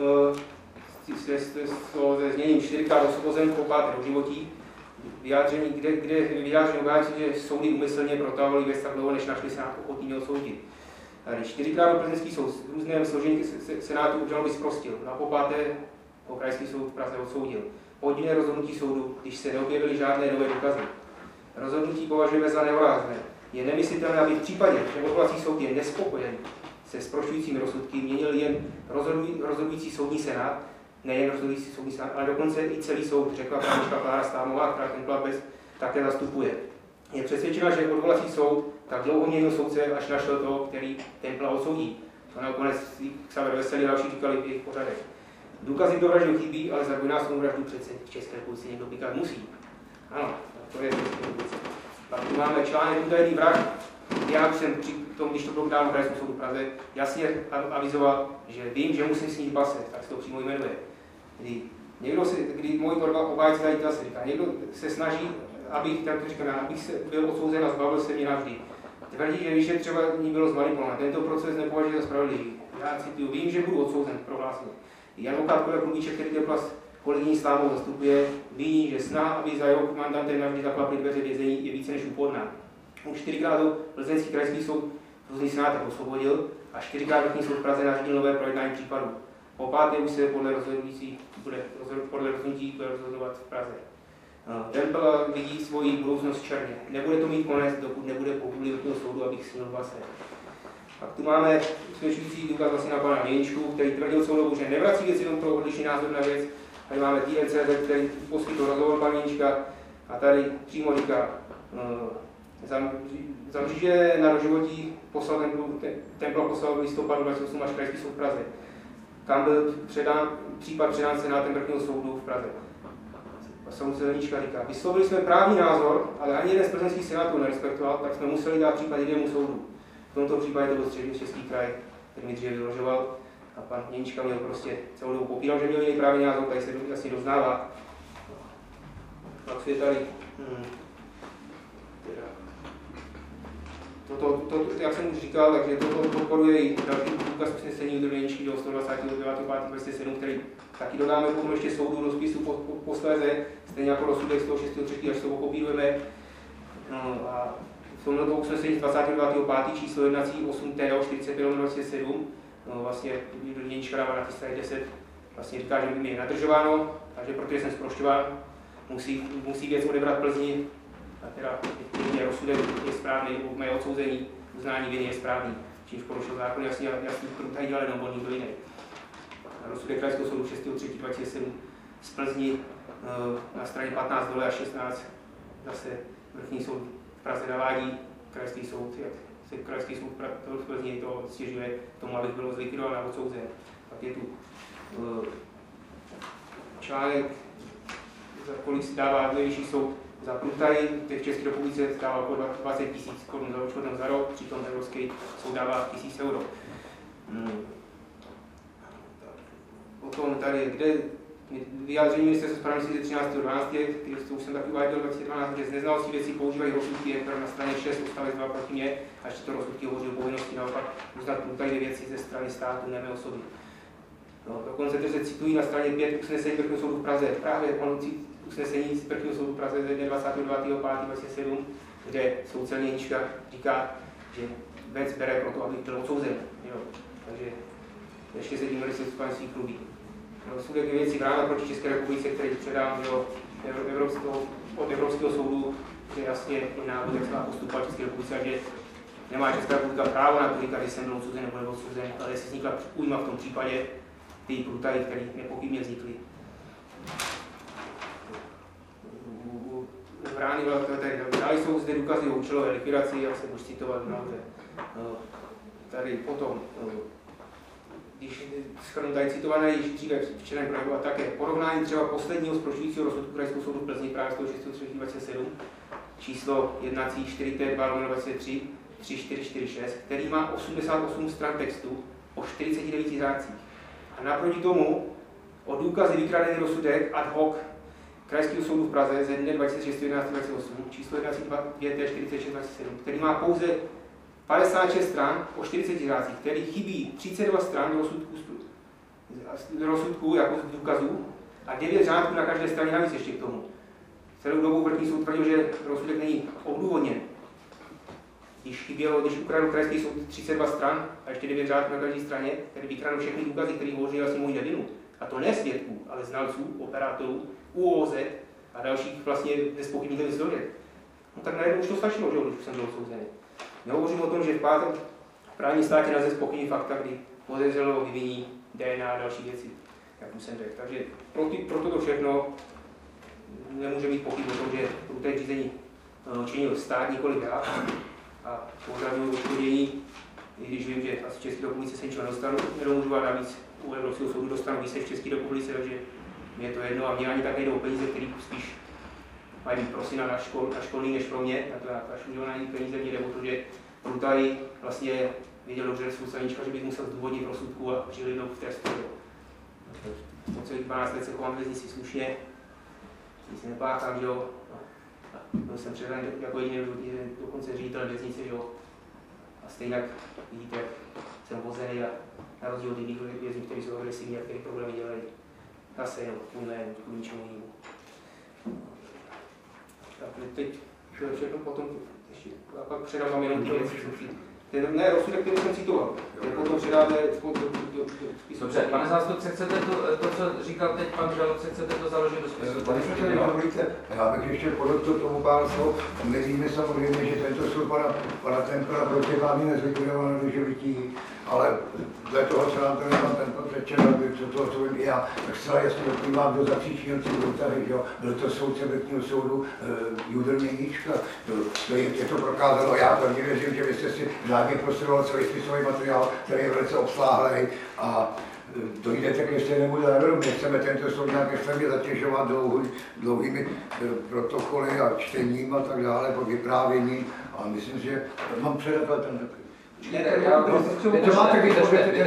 se zněním 4krát osvobozen po 5. doživotí. Vyjádření, kde vyjádření obhájci, že soudy úmyslně protahovaly věc tak dlouho, než našli senát ochotný odsoudit. 4krát do plzeňský soud s různým složením senátu obžaloby zprostil. Na po 5. krajský soud v Praze odsoudil. Podivné rozhodnutí soudu, když se neobjevily žádné nové důkazy. Rozhodnutí považujeme za nehorázné. Je nemyslitelné, aby v případě, že odvolací soud je nespokojen se zprošťujícími rozsudky, měnil jen rozhodující soudní senát, nejen rozhodující soudní senát, ale dokonce i celý soud, řekla právnička Klára Stámová, která ten Klapec také zastupuje. Je přesvědčena, že odvolací soud tak dlouho měnil soudce, až našel toho, který Templa odsoudí. To nakonec Xaver Veselý a další říkali v jejich pořadech. Důkazy pro vraždu chybí, ale za dvojnásobnou vraždu přece v České republice někdo pykat musí. Ano, to je pak tu máme článek Utajený vrah. Já už jsem při tom, když to bylo dáno v Krajském soudu v Praze, jasně avizoval, že vím, že musím snít base, tak se to přímo jmenuje. Kdy můj obhájce tady zase říká, někdo se snaží, abych se byl odsouzen a zbavil se mě navždy. Tvrdí, že vyšetřování bylo zmanipulované. Tento proces nepovažuje za spravedlivý. Já cituju, vím, že budu odsouzen, prohlásil. Advokát Kolek Rubíček, který Templa s kolegyní Slávou zastupuje, viní, že snaha, aby za jeho mandantem navždy zaklaply dveře vězení, je více než úporná. Už 4krát do Plzeňský krajský soud různý senátek osvobodil a 4krát vrchní soud v Praze nařídil nové projednání případu. Po 5. už se podle rozhodnutí bude rozhodovat v Praze. Tempel vidí svoji budoucnost černě. Nebude to mít konec, dokud nebude po vůli vrchního soudu, abych snil base. Pak tu máme svědčující důkaz vlastně na pana Měničku, který tvrdil celou dobu, že nevrací věc jenom pro odlišný názor na věc. Tady máme TNCZ, který poskytl rozhovor pana Měnička a tady přímo říká, za mříže na doživotí Templa poslal v listopadu 28 až Krajský soud v Praze. Tam byl případ předán senátem vrchního soudu v Praze. Soudce Lměnička říká, vyslovili jsme právní názor, ale ani jeden z plzeňských senátů nerespektoval, tak jsme museli dát případ jinému soudu. V tomto případě to byl Středočeský kraj, který mi dříve vyložoval a pan Měnička měl prostě celou dobu popíral, že měl jiný právní názor, tady se jasně doznává. Pak je tady jak jsem už říkal, takže toto podporuje i další důkaz usnesení do Měničky do 129.5.27, který taky dodáme potom ještě soudu do spisu posléze, stejně jako rozsudek z toho 6.3. až to kopírujeme. A v tomto usnesení 29.5. číslo jednací 8TO 45/27, vlastně do Měnička dává na straně 10, vlastně říká, že by mě nadržováno, takže protože jsem zprošťován, musí věc odebrat Plzni, a teda rozsudek je správný, moje odsouzení, uznání viny je správný, čímž porušil zákon, jasně tady dělal jenom bod nikdo jiný. Rozsudek Krajského soudu 6.3.27 z Plzni na straně 15 dole a 16 zase vrchní soud v Praze navádí Krajský soud, jak se Krajský soud v Plzni to stěžuje tomu, abych byl zlikvidován a odsouzen. Pak je tu článek, za kolik si dává nejvyšší soud za průtahy, v České republice dává okolo 20 000 korun za odškodnou za rok, přitom Evropský soud dává 1000 euro. Potom tady, kde vyjádření ministerstva spravedlnosti 13.12., to už jsem taky uváděl 2012, že z neznalostí věcí používají rozsudky, které na straně 6 odstavec 2 proti mě, až tyto rozsudky hovoří o povinnosti naopak uznat průtahy věcí ze strany státu, ne mé osoby. No, dokonce to se citují na straně 5 usnesení Vrchního soudu v Praze. Právě ono usnesení z Vrchního soudu v Praze ze dne 29.5.2007, kde soudce Měníčka říká, že věc bere proto, aby byl odsouzen. Jo. Takže ještě se tím svých chlubí. Rozsudek je věci vrána proti České republice, který předám do od Evropského soudu, že jasně návod, jak se má postupovat České republice, a že nemá Česká republika právo na to, když jsem byl odsouzen nebo nebyl odsouzen, ale jestli vznikla újma v tom případě, ty průtahy, které nepochybně vznikly. Dále jsou zde důkazy o účelové likvidaci, jak se budu citovat nahoře. Tady potom, když schrnu tady citované již dříve včera projevu a také porovnání třeba posledního zprošťujícího rozsudku Krajského soudu v Plzni právě 106.3.27 číslo 1.4T2/23 3446, který má 88 stran textu o 49 řádcích. A naproti tomu o důkazy vykradený rozsudek ad hoc Krajského soudu v Praze ze dne 26.11.28 číslo 1.2T4627, který má pouze 56 stran o 40 řádcích, který chybí 32 stran do rozsudku jako důkazů a 9 řádků na každé straně navíc ještě k tomu. Celou dobu Vrchní soud tvrdil, že rozsudek není odůvodněn. Když ukradl Krajský soud 32 stran a ještě 9 řádků na každé straně, který vykradl všechny důkazy, které umožnili vlastně moji nevinu. A to ne svědků, ale znalců, operátorů, ÚOZ a dalších vlastně nezpochybnitelných složek. No tak najednou už to stačilo, že když jsem byl odsouzený. Nehovořím o tom, že v právním státě nelze zpochybnit fakta, kdy podezřelo vyviní DNA a další věci, jak už jsem řekl. Takže pro toto všechno nemůže být pochyb o tom, že průtek řízení činil stát, nikoliv já. A požaduju odškodnění, i když vím, že asi v České republice se ničeho nedomůžu a navíc u Evropského soudu dostanu více v České republice, takže mi je to jedno a mě ani tak nejdou peníze, které spíš mají být prosina na školní než pro mě, na ní peníze mě jde o to, že průtahy vlastně věděl dobře soudcaníčka, že bych musel zdůvodnit rozsudku a přihlédnout v trestu. Po celých 12 let se chovám věznici slušně, nic nepáchám, že jo. Byl jsem předán jako jediný dokonce ředitel věznice, že jo. A stejně jak vidíte, jak jsem vozený a na rozdíl od jiných vězňů, kteří jsou agresivní a který problémy dělají. Zase jenom k ničemu jinému. Tak teď to je všechno potom, ještě, a pak předám vám jenom ty věci, ne, rozsudek, který jsem citoval, je potom předáme spisu. Dobře, pane zástupce, chcete to, co říkal teď pan žalobce, chcete to založit do spisu? Pane předsedající, já bych ještě podotkl tomu pár slov. My víme samozřejmě, že tento soud pana Templa protiprávně nezlikvidoval na doživotí, ale dle toho, co nám tady pan Templ přečetl, toho, co vím i já, tak zcela jasně vyplývá, kdo zapříčinil ty průtahy, jo. Byl to soudce Vrchního soudu Judr Měníčka. Je to prokázáno. Já pevně věřím, že vy jste si řádně prostudoval celý spisový materiál, který je velice obsáhlý a dojdete ke stejnému závěru. My chceme tento soud nějak extrémně zatěžovat dlouhými protokoly a čtením a tak dále, po vyprávění. A myslím, že mám předat ten takový. To máte být,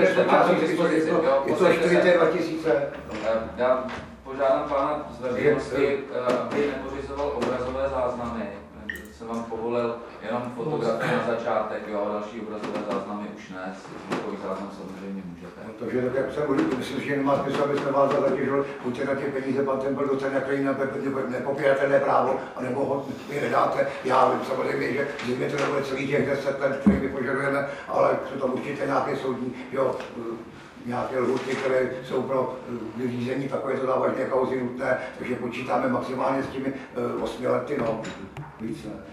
je to 4.2000. Já požádám pána z veřejnosti, aby nepořizoval obrazové záznamy. Jsem vám povolil jenom fotografie na začátek, jo, a další obrazové záznamy už ne, zvukový záznam samozřejmě můžete. Takže tak jak jsem mluvil, myslím, že nemá smysl, aby jsme vás zatěžili, buďte na ty peníze, pan Templ dostane nějaké nepopíratelné právo, anebo ho mi nedáte. Já vím samozřejmě, že zřejmě to nebude celý těch 10 let, který my požadujeme, ale jsou tam určitě nějaké soudní, jo, nějaké lhuty, které jsou pro vyřízení takovéto závažné kauzy nutné, takže počítáme maximálně s těmi 8 lety, no, víc ne.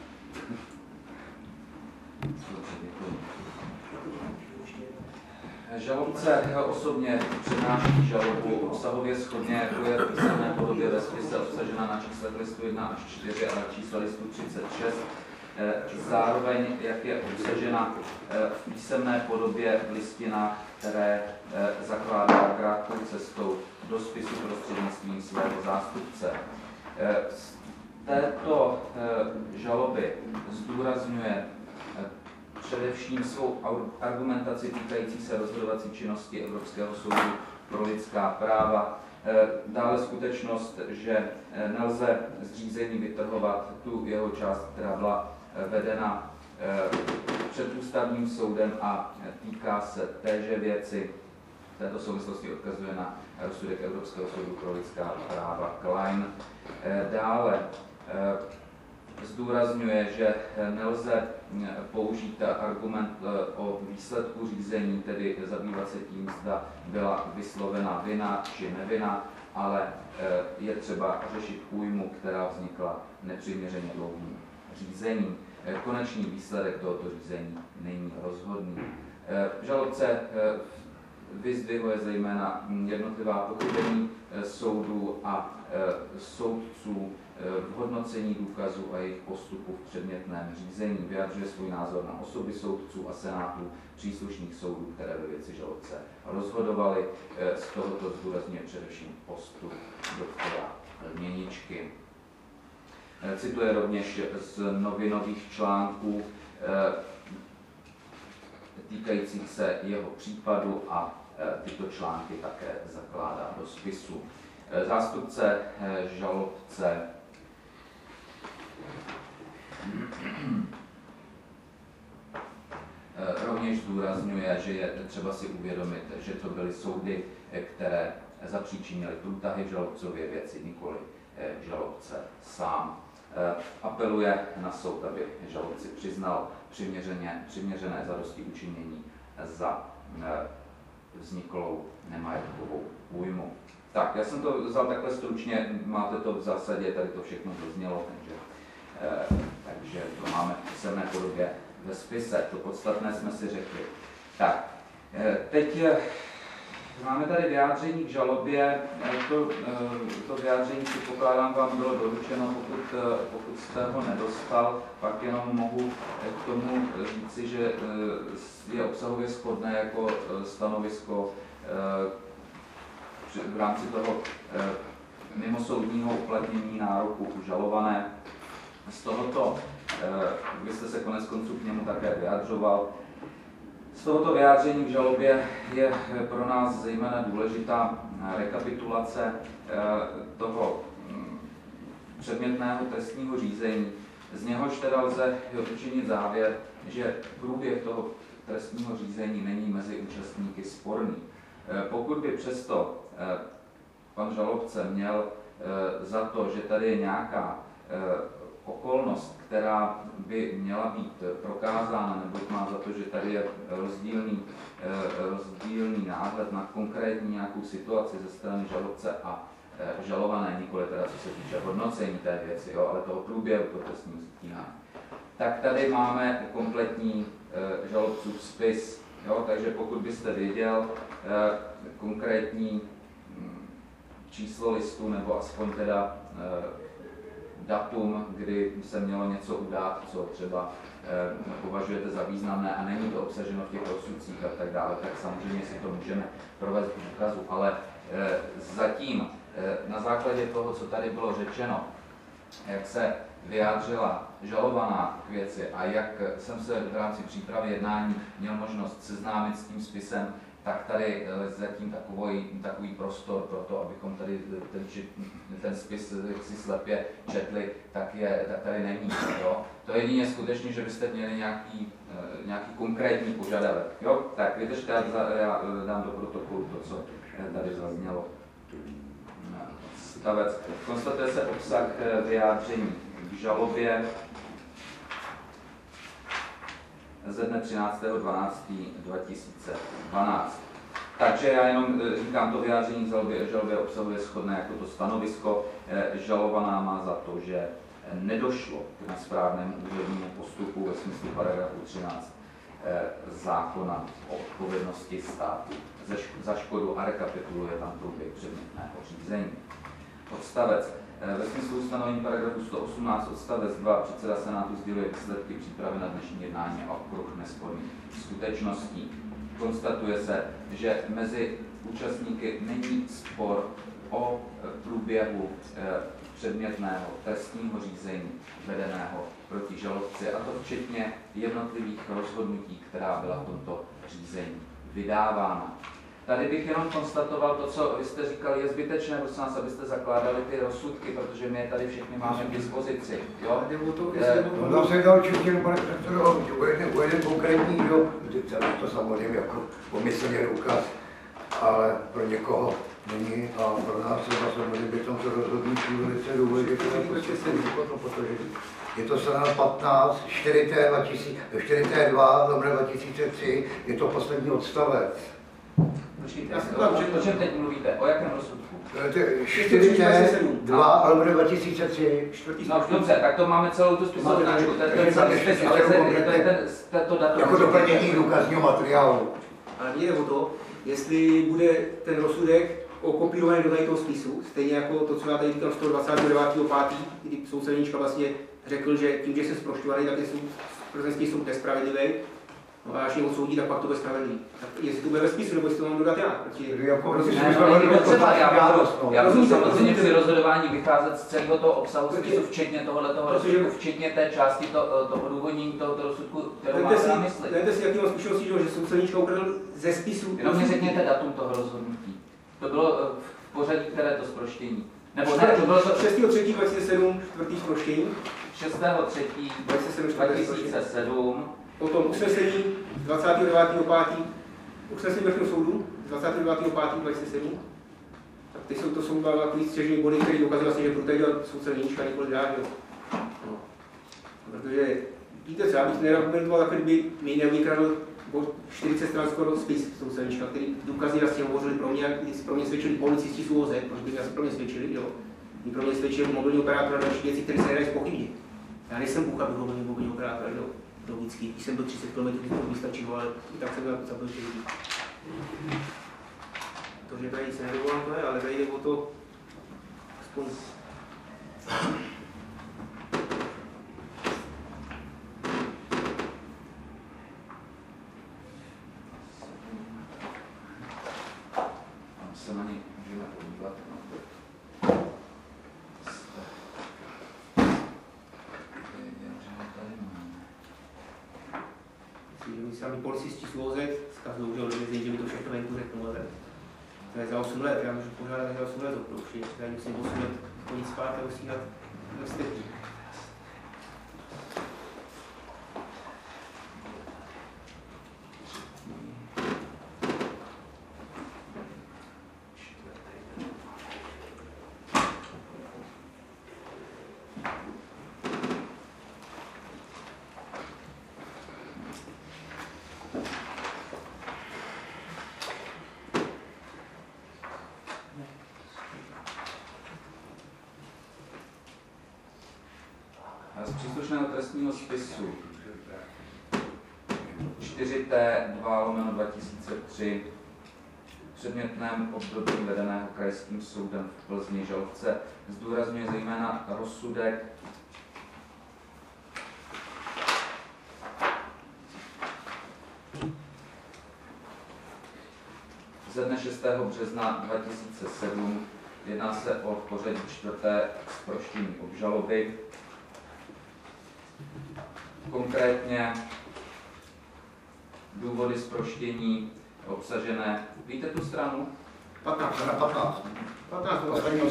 Žalobce osobně přednáší žalobu obsahově shodně, jako je v písemné podobě ve spise obsažena na číslech listu 1 až 4 a na čísle listu 36. Zároveň, jak je obsažena v písemné podobě v listinách, které zakládá krátkou cestou do spisu prostřednictvím svého zástupce. Z této žaloby zdůrazňuje především svou argumentaci týkající se rozhodovací činnosti Evropského soudu pro lidská práva. Dále skutečnost, že nelze z řízení vytrhovat tu jeho část, která byla vedena před ústavním soudem a týká se téže věci. V této souvislosti odkazuje na rozsudek Evropského soudu pro lidská práva Klein. Dále zdůrazňuje, že nelze použít argument o výsledku řízení, tedy zabývat se tím, zda byla vyslovena vina či nevina, ale je třeba řešit újmu, která vznikla nepřiměřeně dlouhým řízením. Konečný výsledek tohoto řízení není rozhodný. Žalobce vyzdvihuje zejména jednotlivá pochybení soudů a soudců v hodnocení důkazů a jejich postupu v předmětném řízení. Vyjadřuje svůj názor na osoby soudců a senátů příslušných soudů, které ve věci žalobce rozhodovaly. Z tohoto zdůrazňuje především postup doktora Měničky. Cituje rovněž z novinových článků týkajících se jeho případu a tyto články také zakládá do spisu. Zástupce žalobce rovněž zdůrazňuje, že je třeba si uvědomit, že to byly soudy, které zapříčinily průtahy v žalobcově věci, nikoli žalobce sám. Apeluje na soud, aby žalobci přiznal přiměřené zadostiučinění za vzniklou nemajetkovou újmu. Tak, já jsem to vzal takhle stručně, máte to v zásadě, tady to všechno doznělo, takže to máme v písemné podobě ve spise, to podstatné jsme si řekli. Tak, teď máme tady vyjádření k žalobě, to vyjádření, si pokládám, vám bylo doručeno, pokud jste ho nedostal, pak jenom mohu k tomu říci, že je obsahově shodné jako stanovisko v rámci toho mimosoudního uplatnění nároku u žalované. Z tohoto, vy jste se konec konců k němu také vyjadřoval, z tohoto vyjádření k žalobě je pro nás zejména důležitá rekapitulace toho předmětného trestního řízení. Z něhož teda lze učinit závěr, že průběh toho trestního řízení není mezi účastníky sporný. Pokud by přesto pan žalobce měl za to, že tady je nějaká okolnost, která by měla být prokázána, nebo má za to, že tady je rozdílný náhled na konkrétní nějakou situaci ze strany žalobce a žalované, nikoli teda co se týče hodnocení té věci, jo, ale toho průběhu toho trestního stíhání. Tak tady máme kompletní žalobcův spis, jo, takže pokud byste věděl konkrétní číslo listu, nebo aspoň teda datum, kdy se mělo něco udát, co třeba považujete za významné a není to obsaženo v těch rozsudcích a tak dále, tak samozřejmě si to můžeme provést v důkazu. Ale zatím na základě toho, co tady bylo řečeno, jak se vyjádřila žalovaná k věci a jak jsem se v rámci přípravy jednání měl možnost seznámit s tím spisem, tak tady zatím takový prostor pro to, abychom tady ten spis si slepě četli, tak tady není. Jo? To je jedině skutečně, že byste měli nějaký konkrétní požadavek. Jo? Tak vydržte, já dám do protokolu to, co tady zaznělo. Stavec. Konstatuje se obsah vyjádření k žalobě ze dne 13.12.2012. Takže já jenom říkám, to vyjádření k žalobě obsahuje shodné jako to stanovisko. Žalovaná má za to, že nedošlo k nesprávnému úřednímu postupu ve smyslu paragrafu 13 zákona o odpovědnosti státu za škodu a rekapituluje tam průběh předmětného řízení. Odstavec. Ve smyslu ustanovení paragrafu 118 odstavec 2 předseda Senátu sděluje výsledky přípravy na dnešní jednání a okruh nesporných skutečností. Konstatuje se, že mezi účastníky není spor o průběhu předmětného trestního řízení vedeného proti žalobci, a to včetně jednotlivých rozhodnutí, která byla v tomto řízení vydávána. Tady bych jenom konstatoval to, co vy jste říkali, je zbytečné, prosím nás, abyste zakládali ty rozsudky, protože my je tady všechny máme k dispozici. Jo? No se dal čistě, pane předsedo, u jeden konkrétní, jo, to samozřejmě jako pomyslně důkaz. ale pro někoho není a pro nás samozřejmě by tomto rozhodnutí velice důležité, protože je to strana 15, 4T2/2003, je to poslední odstavec. O čem teď mluvíte? O jakém rozsudku? 4T2/2003. No dobře, tak to máme celou tu spisovou značku, to je celý spis, ale to datum. Jako doplnění důkazního materiálu. Ale jde o to, jestli bude ten rozsudek okopírovaný do toho spisu, stejně jako to, co já tady říkal 129.5., kdy soudce vlastně řekl, že tím, že jsem zprošťovaný, tak je plzeňský soud nespravedlivý. No a až mě odsoudí, tak pak to bude spravedlivý. Tak jestli to bude ve spisu, nebo jestli to mám dodat já. Já budu samozřejmě při rozhodování vycházet z celého toho obsahu spisu, včetně tohoto rozsudku, včetně té části toho odůvodnění tohoto rozsudku, kterou máte na mysli. Vemte si, jaký mám zkušenosti, že soudce ukradl ze spisu. Jenom mi řekněte datum toho rozhodnutí. To bylo v pořadí, které to zproštění. Nebo ne, to bylo to 6.3.2007, čtvrtý zproštění. 6.3.2007. Potom usnesení 29.5. usnesení Vrchního soudu 29.5.2007. Tak ty to jsou dva takový střežní body, které dokazují vlastně, že Průtaj dělal soudce Viníčka nikoli dál. No. Protože víte co, já bych neargumentoval, tak kdyby mi nevykradl 40 stran skoro spis soudce Viníčka, který důkazy vlastně hovořili pro mě, když pro mě svědčili policisti z ÚOZ, protože by asi pro mě svědčili, jo. Pro mě svědčili mobilní operátor a další věci, které se nedají zpochybnit. Já nejsem Bůh, abych byl mobilní operátor, jo. Logicky, když jsem byl 30 km, to by stačilo, ale i tak jsem zabil 4 lidí. To, že tady se nedovolám, to je, ale tady jde o to, aspoň... Tam se na něj můžeme podívat. Sami policisti z ÚOZ zkazují, že odvězení, že mi to všechno venku řeknou, ale to je za 8 let, já můžu požádat za 8 let o propuštění, já musím 8 let chodit spát a usínat ve stepí. Z příslušného trestního spisu 4T2/2003 v předmětném období vedeného krajským soudem v Plzni žalobce zdůrazňuje zejména rozsudek ze dne 6. března 2007. Jedná se o pořadí 4. zproštění obžaloby. Konkrétně důvody zproštění obsažené. Víte tu stranu? 15. 15.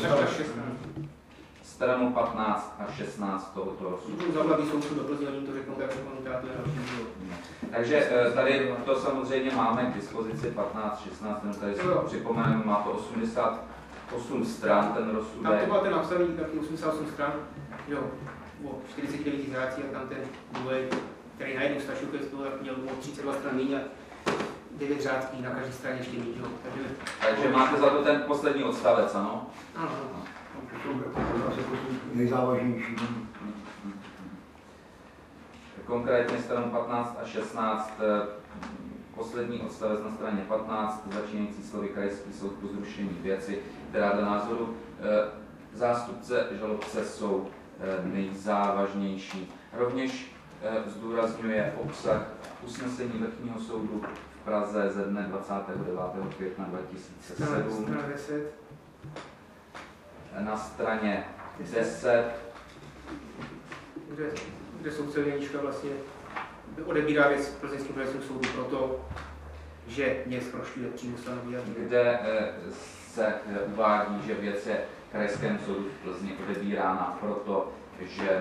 Stranu 15 a 16 tohoto rozsudku. Zavlaví soudku do Plzně, oni to řeknou, tak komentátor. Takže tady to samozřejmě máme k dispozici 15, 16, tady si připomeneme, má to 88 stran ten rozsudek. Tam to máte napsaný taky 88 stran, jo, o 49 zrácí a tam ten důvod, který najednou stačil, tak měl o 32 stran míň a 9 řádků na každé straně ještě míň, jo. Takže máte za to ten poslední odstavec, ano? Ano. Nejzávažnější. Konkrétně stranu 15 a 16, poslední odstavec na straně 15, začínající slovy krajský soud po zrušení věci, která dle názoru zástupce žalobce jsou nejzávažnější. Rovněž zdůrazňuje obsah usnesení Vrchního soudu v Praze ze dne 29. května 2007. Na straně 10. Kde soudce Viníčka vlastně odebírá věc Plzeňským krajským soudu proto, že mě zprošťuje přímo stanoví. Kde se uvádí, že věc je krajskému soudu v Plzni odebírána proto, že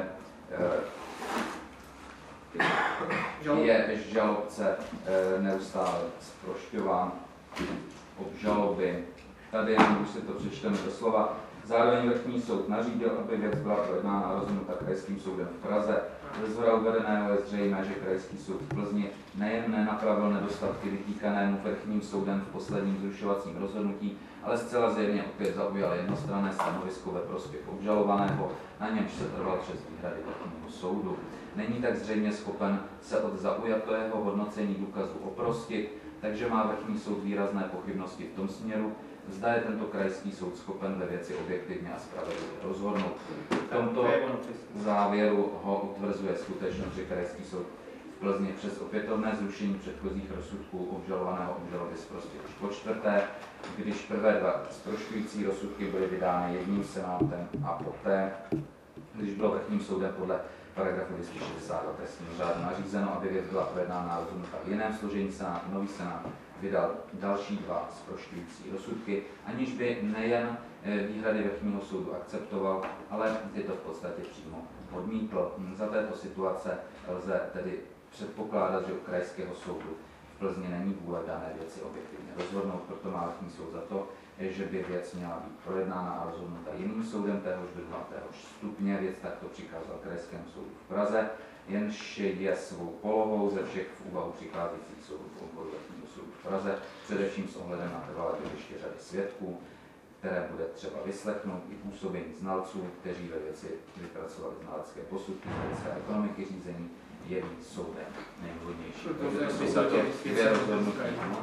je žalobce neustále zprošťován. obžaloby. Tady jenom, když si to přečteme do slova, zároveň vrchní soud nařídil, aby věc byla projednána a rozhodnuta krajským soudem v Praze. Ze shora uvedeného je zřejmé, že krajský soud v Plzni nejen nenapravil nedostatky vytýkanému vrchním soudem v posledním zrušovacím rozhodnutí, ale zcela zjevně opět zaujal jednostranné stanovisko ve prospěch obžalovaného, na němž se trval přes výhrady vrchního soudu. Není tak zřejmě schopen se od zaujatého hodnocení důkazu oprostit, takže má vrchní soud výrazné pochybnosti v tom směru, zda je tento krajský soud schopen ve věci objektivně a spravedlivě rozhodnout. V tomto závěru ho utvrzuje skutečnost, že krajský soud v Plzni přes opětovné zrušení předchozích rozsudků obžalovaného obžaloby zprostil už počtvrté, když prvé dva zprošťující rozsudky byly vydány jedním senátem a poté, když bylo vrchním soudem podle paragrafu 262 trestního řádu nařízeno, aby věc byla projednána a rozhodnuta v jiném složení senátu, nový senát vydal další dva zprošťující rozsudky, aniž by nejen výhrady vrchního soudu akceptoval, ale tyto v podstatě přímo odmítl. Za této situace lze tedy předpokládat, že u krajského soudu v Plzni není vůle dané věci objektivně rozhodnout, proto má vrchní soud za to, že by věc měla být projednána a rozhodnuta jiným soudem téhož druhu a téhož stupně. Věc takto přikázal krajskému soudu v Praze, jenž je svou polohou ze všech v úvahu přicházejících soudů v oboru vrchního soudu v Praze, především s ohledem na trvalé bydliště řady svědků, které bude třeba vyslechnout, i působení znalců, kteří ve věci vypracovali znalecké posudky z hlediska ekonomiky řízení, je víc soudem nejvhodnější. Takže rozhodnutí.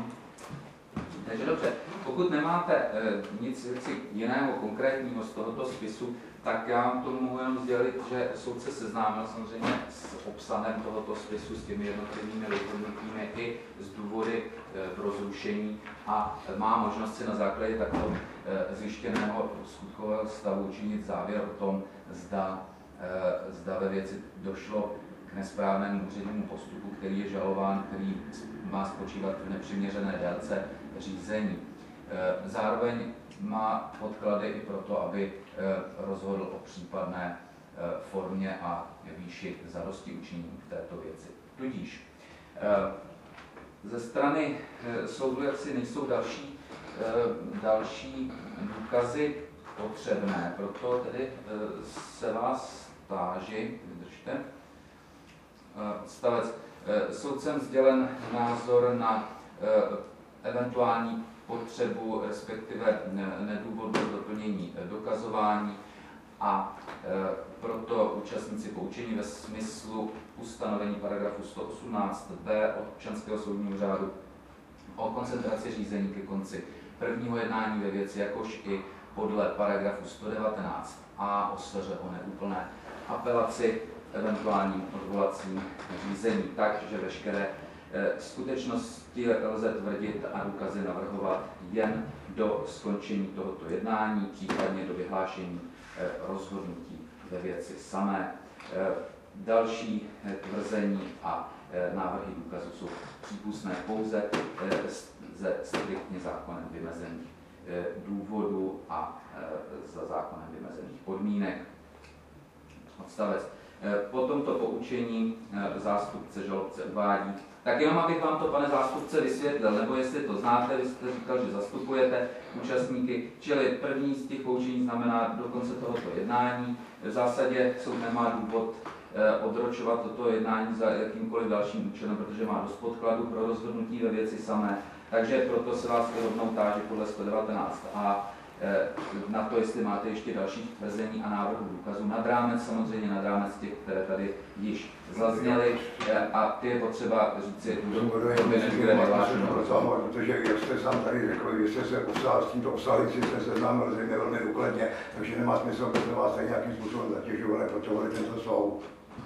Takže dobře, pokud nemáte nic jiného konkrétního z tohoto spisu, tak já vám tomu mohu jenom sdělit, že soud se seznámil samozřejmě s obsahem tohoto spisu, s těmi jednotlivými rozhodnutími i z důvody pro zrušení a má možnost si na základě takto zjištěného skutkového stavu učinit závěr o tom, zda ve věci došlo k nesprávnému úřednímu postupu, který je žalován, který má spočívat v nepřiměřené délce řízení. Zároveň má podklady i proto, aby rozhodl o případné formě a výši zadosti učinění v této věci. Tudíž ze strany soudu jaksi nejsou další důkazy potřebné, proto tedy se vás táži, vydržte, odstavec. Soudcem sdělen názor na eventuální potřebu, respektive nedůvodnost doplnění dokazování a proto účastníci poučení ve smyslu ustanovení paragrafu 118b občanského soudního řádu o koncentraci řízení ke konci prvního jednání ve věci, jakož i podle paragrafu 119a OSŘ o neúplné apelaci eventuálním odvolacím řízení, takže veškeré skutečnosti lze tvrdit a důkazy navrhovat jen do skončení tohoto jednání, případně do vyhlášení rozhodnutí ve věci samé. Další tvrzení a návrhy důkazů jsou přípustné pouze ze striktně zákonem vymezených důvodů a za zákonem vymezených podmínek. Odstavec. Po tomto poučení zástupce žalobce uvádí, tak jenom abych vám to, pane zástupce, vysvětlil, nebo jestli to znáte, vy jste říkal, že zastupujete účastníky, čili první z těch poučení znamená do konce tohoto jednání. V zásadě soud nemá důvod odročovat toto jednání za jakýmkoliv dalším účelem, protože má dost podkladů pro rozhodnutí ve věci samé, takže proto se vás i rovnou táži podle 119a na to, jestli máte ještě dalších tvrzení a návrhů důkazů nad rámec, samozřejmě nad rámec těch, které tady již zazněly a ty je potřeba říci, než bude vyhlášeno. Protože, jak jste sám tady řekl, vy jste se s tímto obsahem jste seznámil zřejmě velmi důkladně, takže nemá smysl, aby jsme vás tady nějakým způsobem zatěžovali, potřebovali tento soud.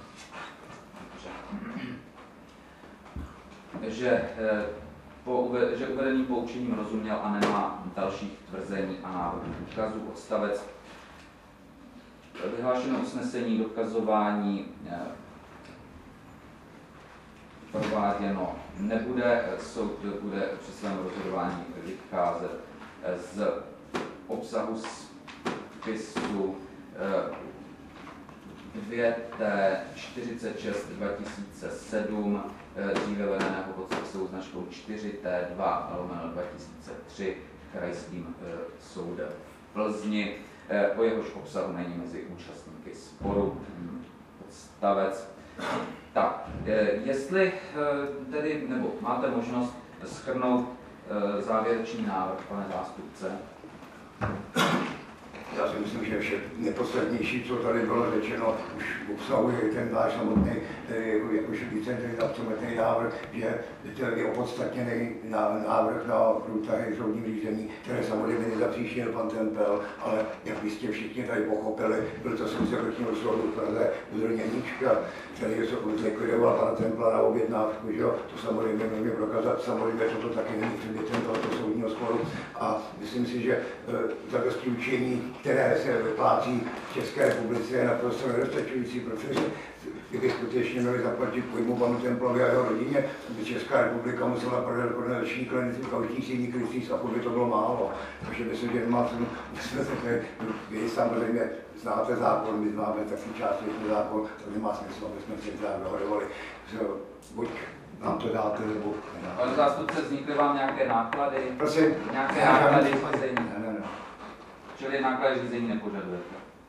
Že uvedeným poučením rozuměl a nemá dalších tvrzení a návrhů důkazů. Odstavec. Vyhlášeno usnesení dokazování prováděno nebude. Soud bude při svém rozhodování vycházet z obsahu spisu 2T46 2007, dříve vedeného pod sexovou značkou 4T2/2003 krajským soudem v Plzni. O jehož obsahu není mezi účastníky sporu odstavec. Tak, jestli tedy, nebo máte možnost shrnout závěrečný návrh, pane zástupce? Já si myslím, že vše nepodstatnější, co tady bylo řečeno, už obsahuje i ten váš samotný, jakože více nadstoletný návrh, že je opodstatněný návrh na průtahy soudní řízení, které samozřejmě nezapříčinil pan Tempel, ale jak jistě všichni tady pochopili, byl to soudce vrchního soudu v Praze Udrněníčka, který zlikvidoval pana Templa na objednávku, že jo? To samozřejmě může prokázat, samozřejmě toto taky není předmětem tohoto soudního sporu a myslím si, že zabezpečení učení, které se vyplácí v České republice, je naprosto nedostačující, protože kdyby skutečně měli zaplatit pojmu panu Templovi a jeho rodině, by Česká republika musela prodat koordinační klinici, kauční sídní klinici a by to bylo málo. Takže myslím, že nemá cenu, vy samozřejmě znáte zákon, my známe taky částečný zákon, to nemá smysl, aby jsme si tak dohodovali. Buď nám to dáte, nebo nedáte. Pane zástupce, vznikly vám nějaké náklady? Prosím? Nějaké náklady řízení? Ne. Čili náklady řízení nepožadujete?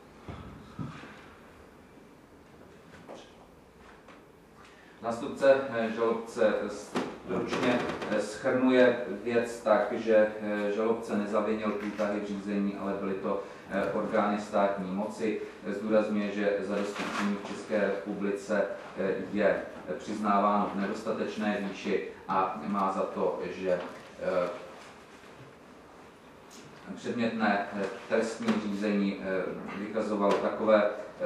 Zástupce žalobce stručně shrnuje věc tak, že žalobce nezavinil průtahy v řízení, ale byly to orgány státní moci. Zdůrazňuje, že zadostiučinění v České republice je přiznáváno v nedostatečné výši a má za to, že předmětné trestní řízení vykazovalo takové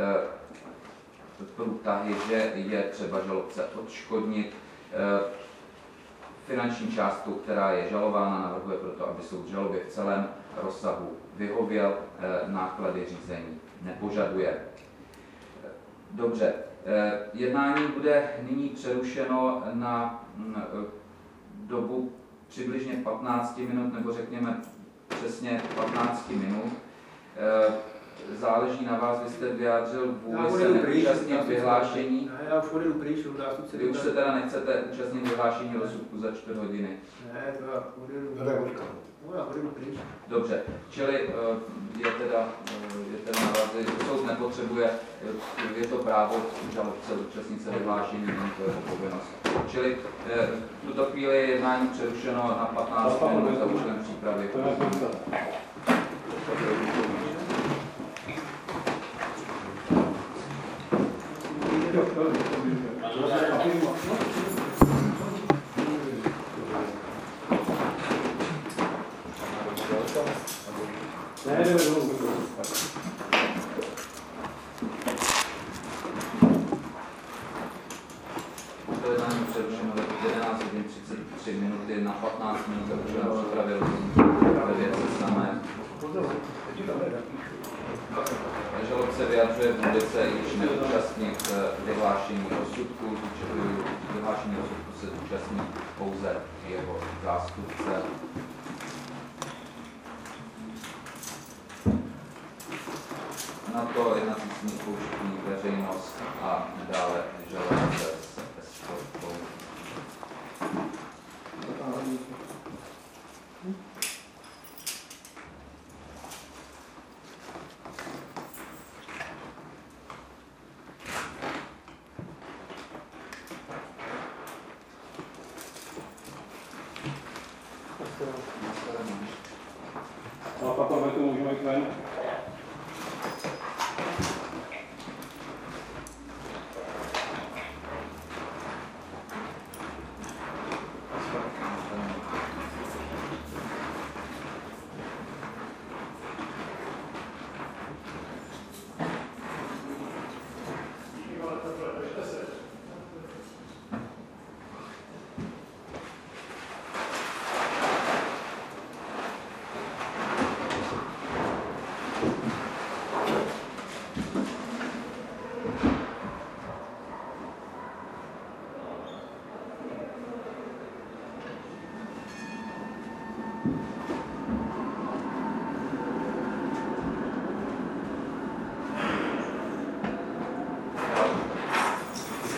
průtahy, že je třeba žalobce odškodnit. Finanční částku, která je žalována, navrhuje proto, aby soud žalobě v celém rozsahu vyhověl, náklady řízení nepožaduje. Dobře, jednání bude nyní přerušeno na dobu přibližně 15 minut, nebo řekněme přesně 15 minut. Záleží na vás, vy jste vyjádřil vůli se neúčastnit vyhlášení. Já už odjedu pryč, zástupce. Vy už se teda nechcete účastnit vyhlášení rozsudku za 4 hodiny. Ne, to já odjedu. No, já odjedu pryč. Dobře, čili je teda na vás, soud nepotřebuje, je to právo žalobce účastnit se vyhlášení, není to jeho povinnost. Čili v tuto chvíli je jednání přerušeno na 15 minut za účelem přípravy. To jednání přerušeno ve 11 hodin 33 minuty na 15 minut za účelem přípravy ve věci samé. Žalobce vyjadřuje vůli se již neúčastnit vyhlášení rozsudku. Vyhlášení rozsudku se účastní pouze jeho zástupce. Na to jednací smí pouští veřejnost a dále žalobce s eskortou. A potom to můžeme jít ven.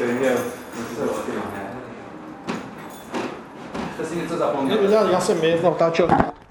viděl. Jste si něco zapomněl? Já jsem jednou natáčel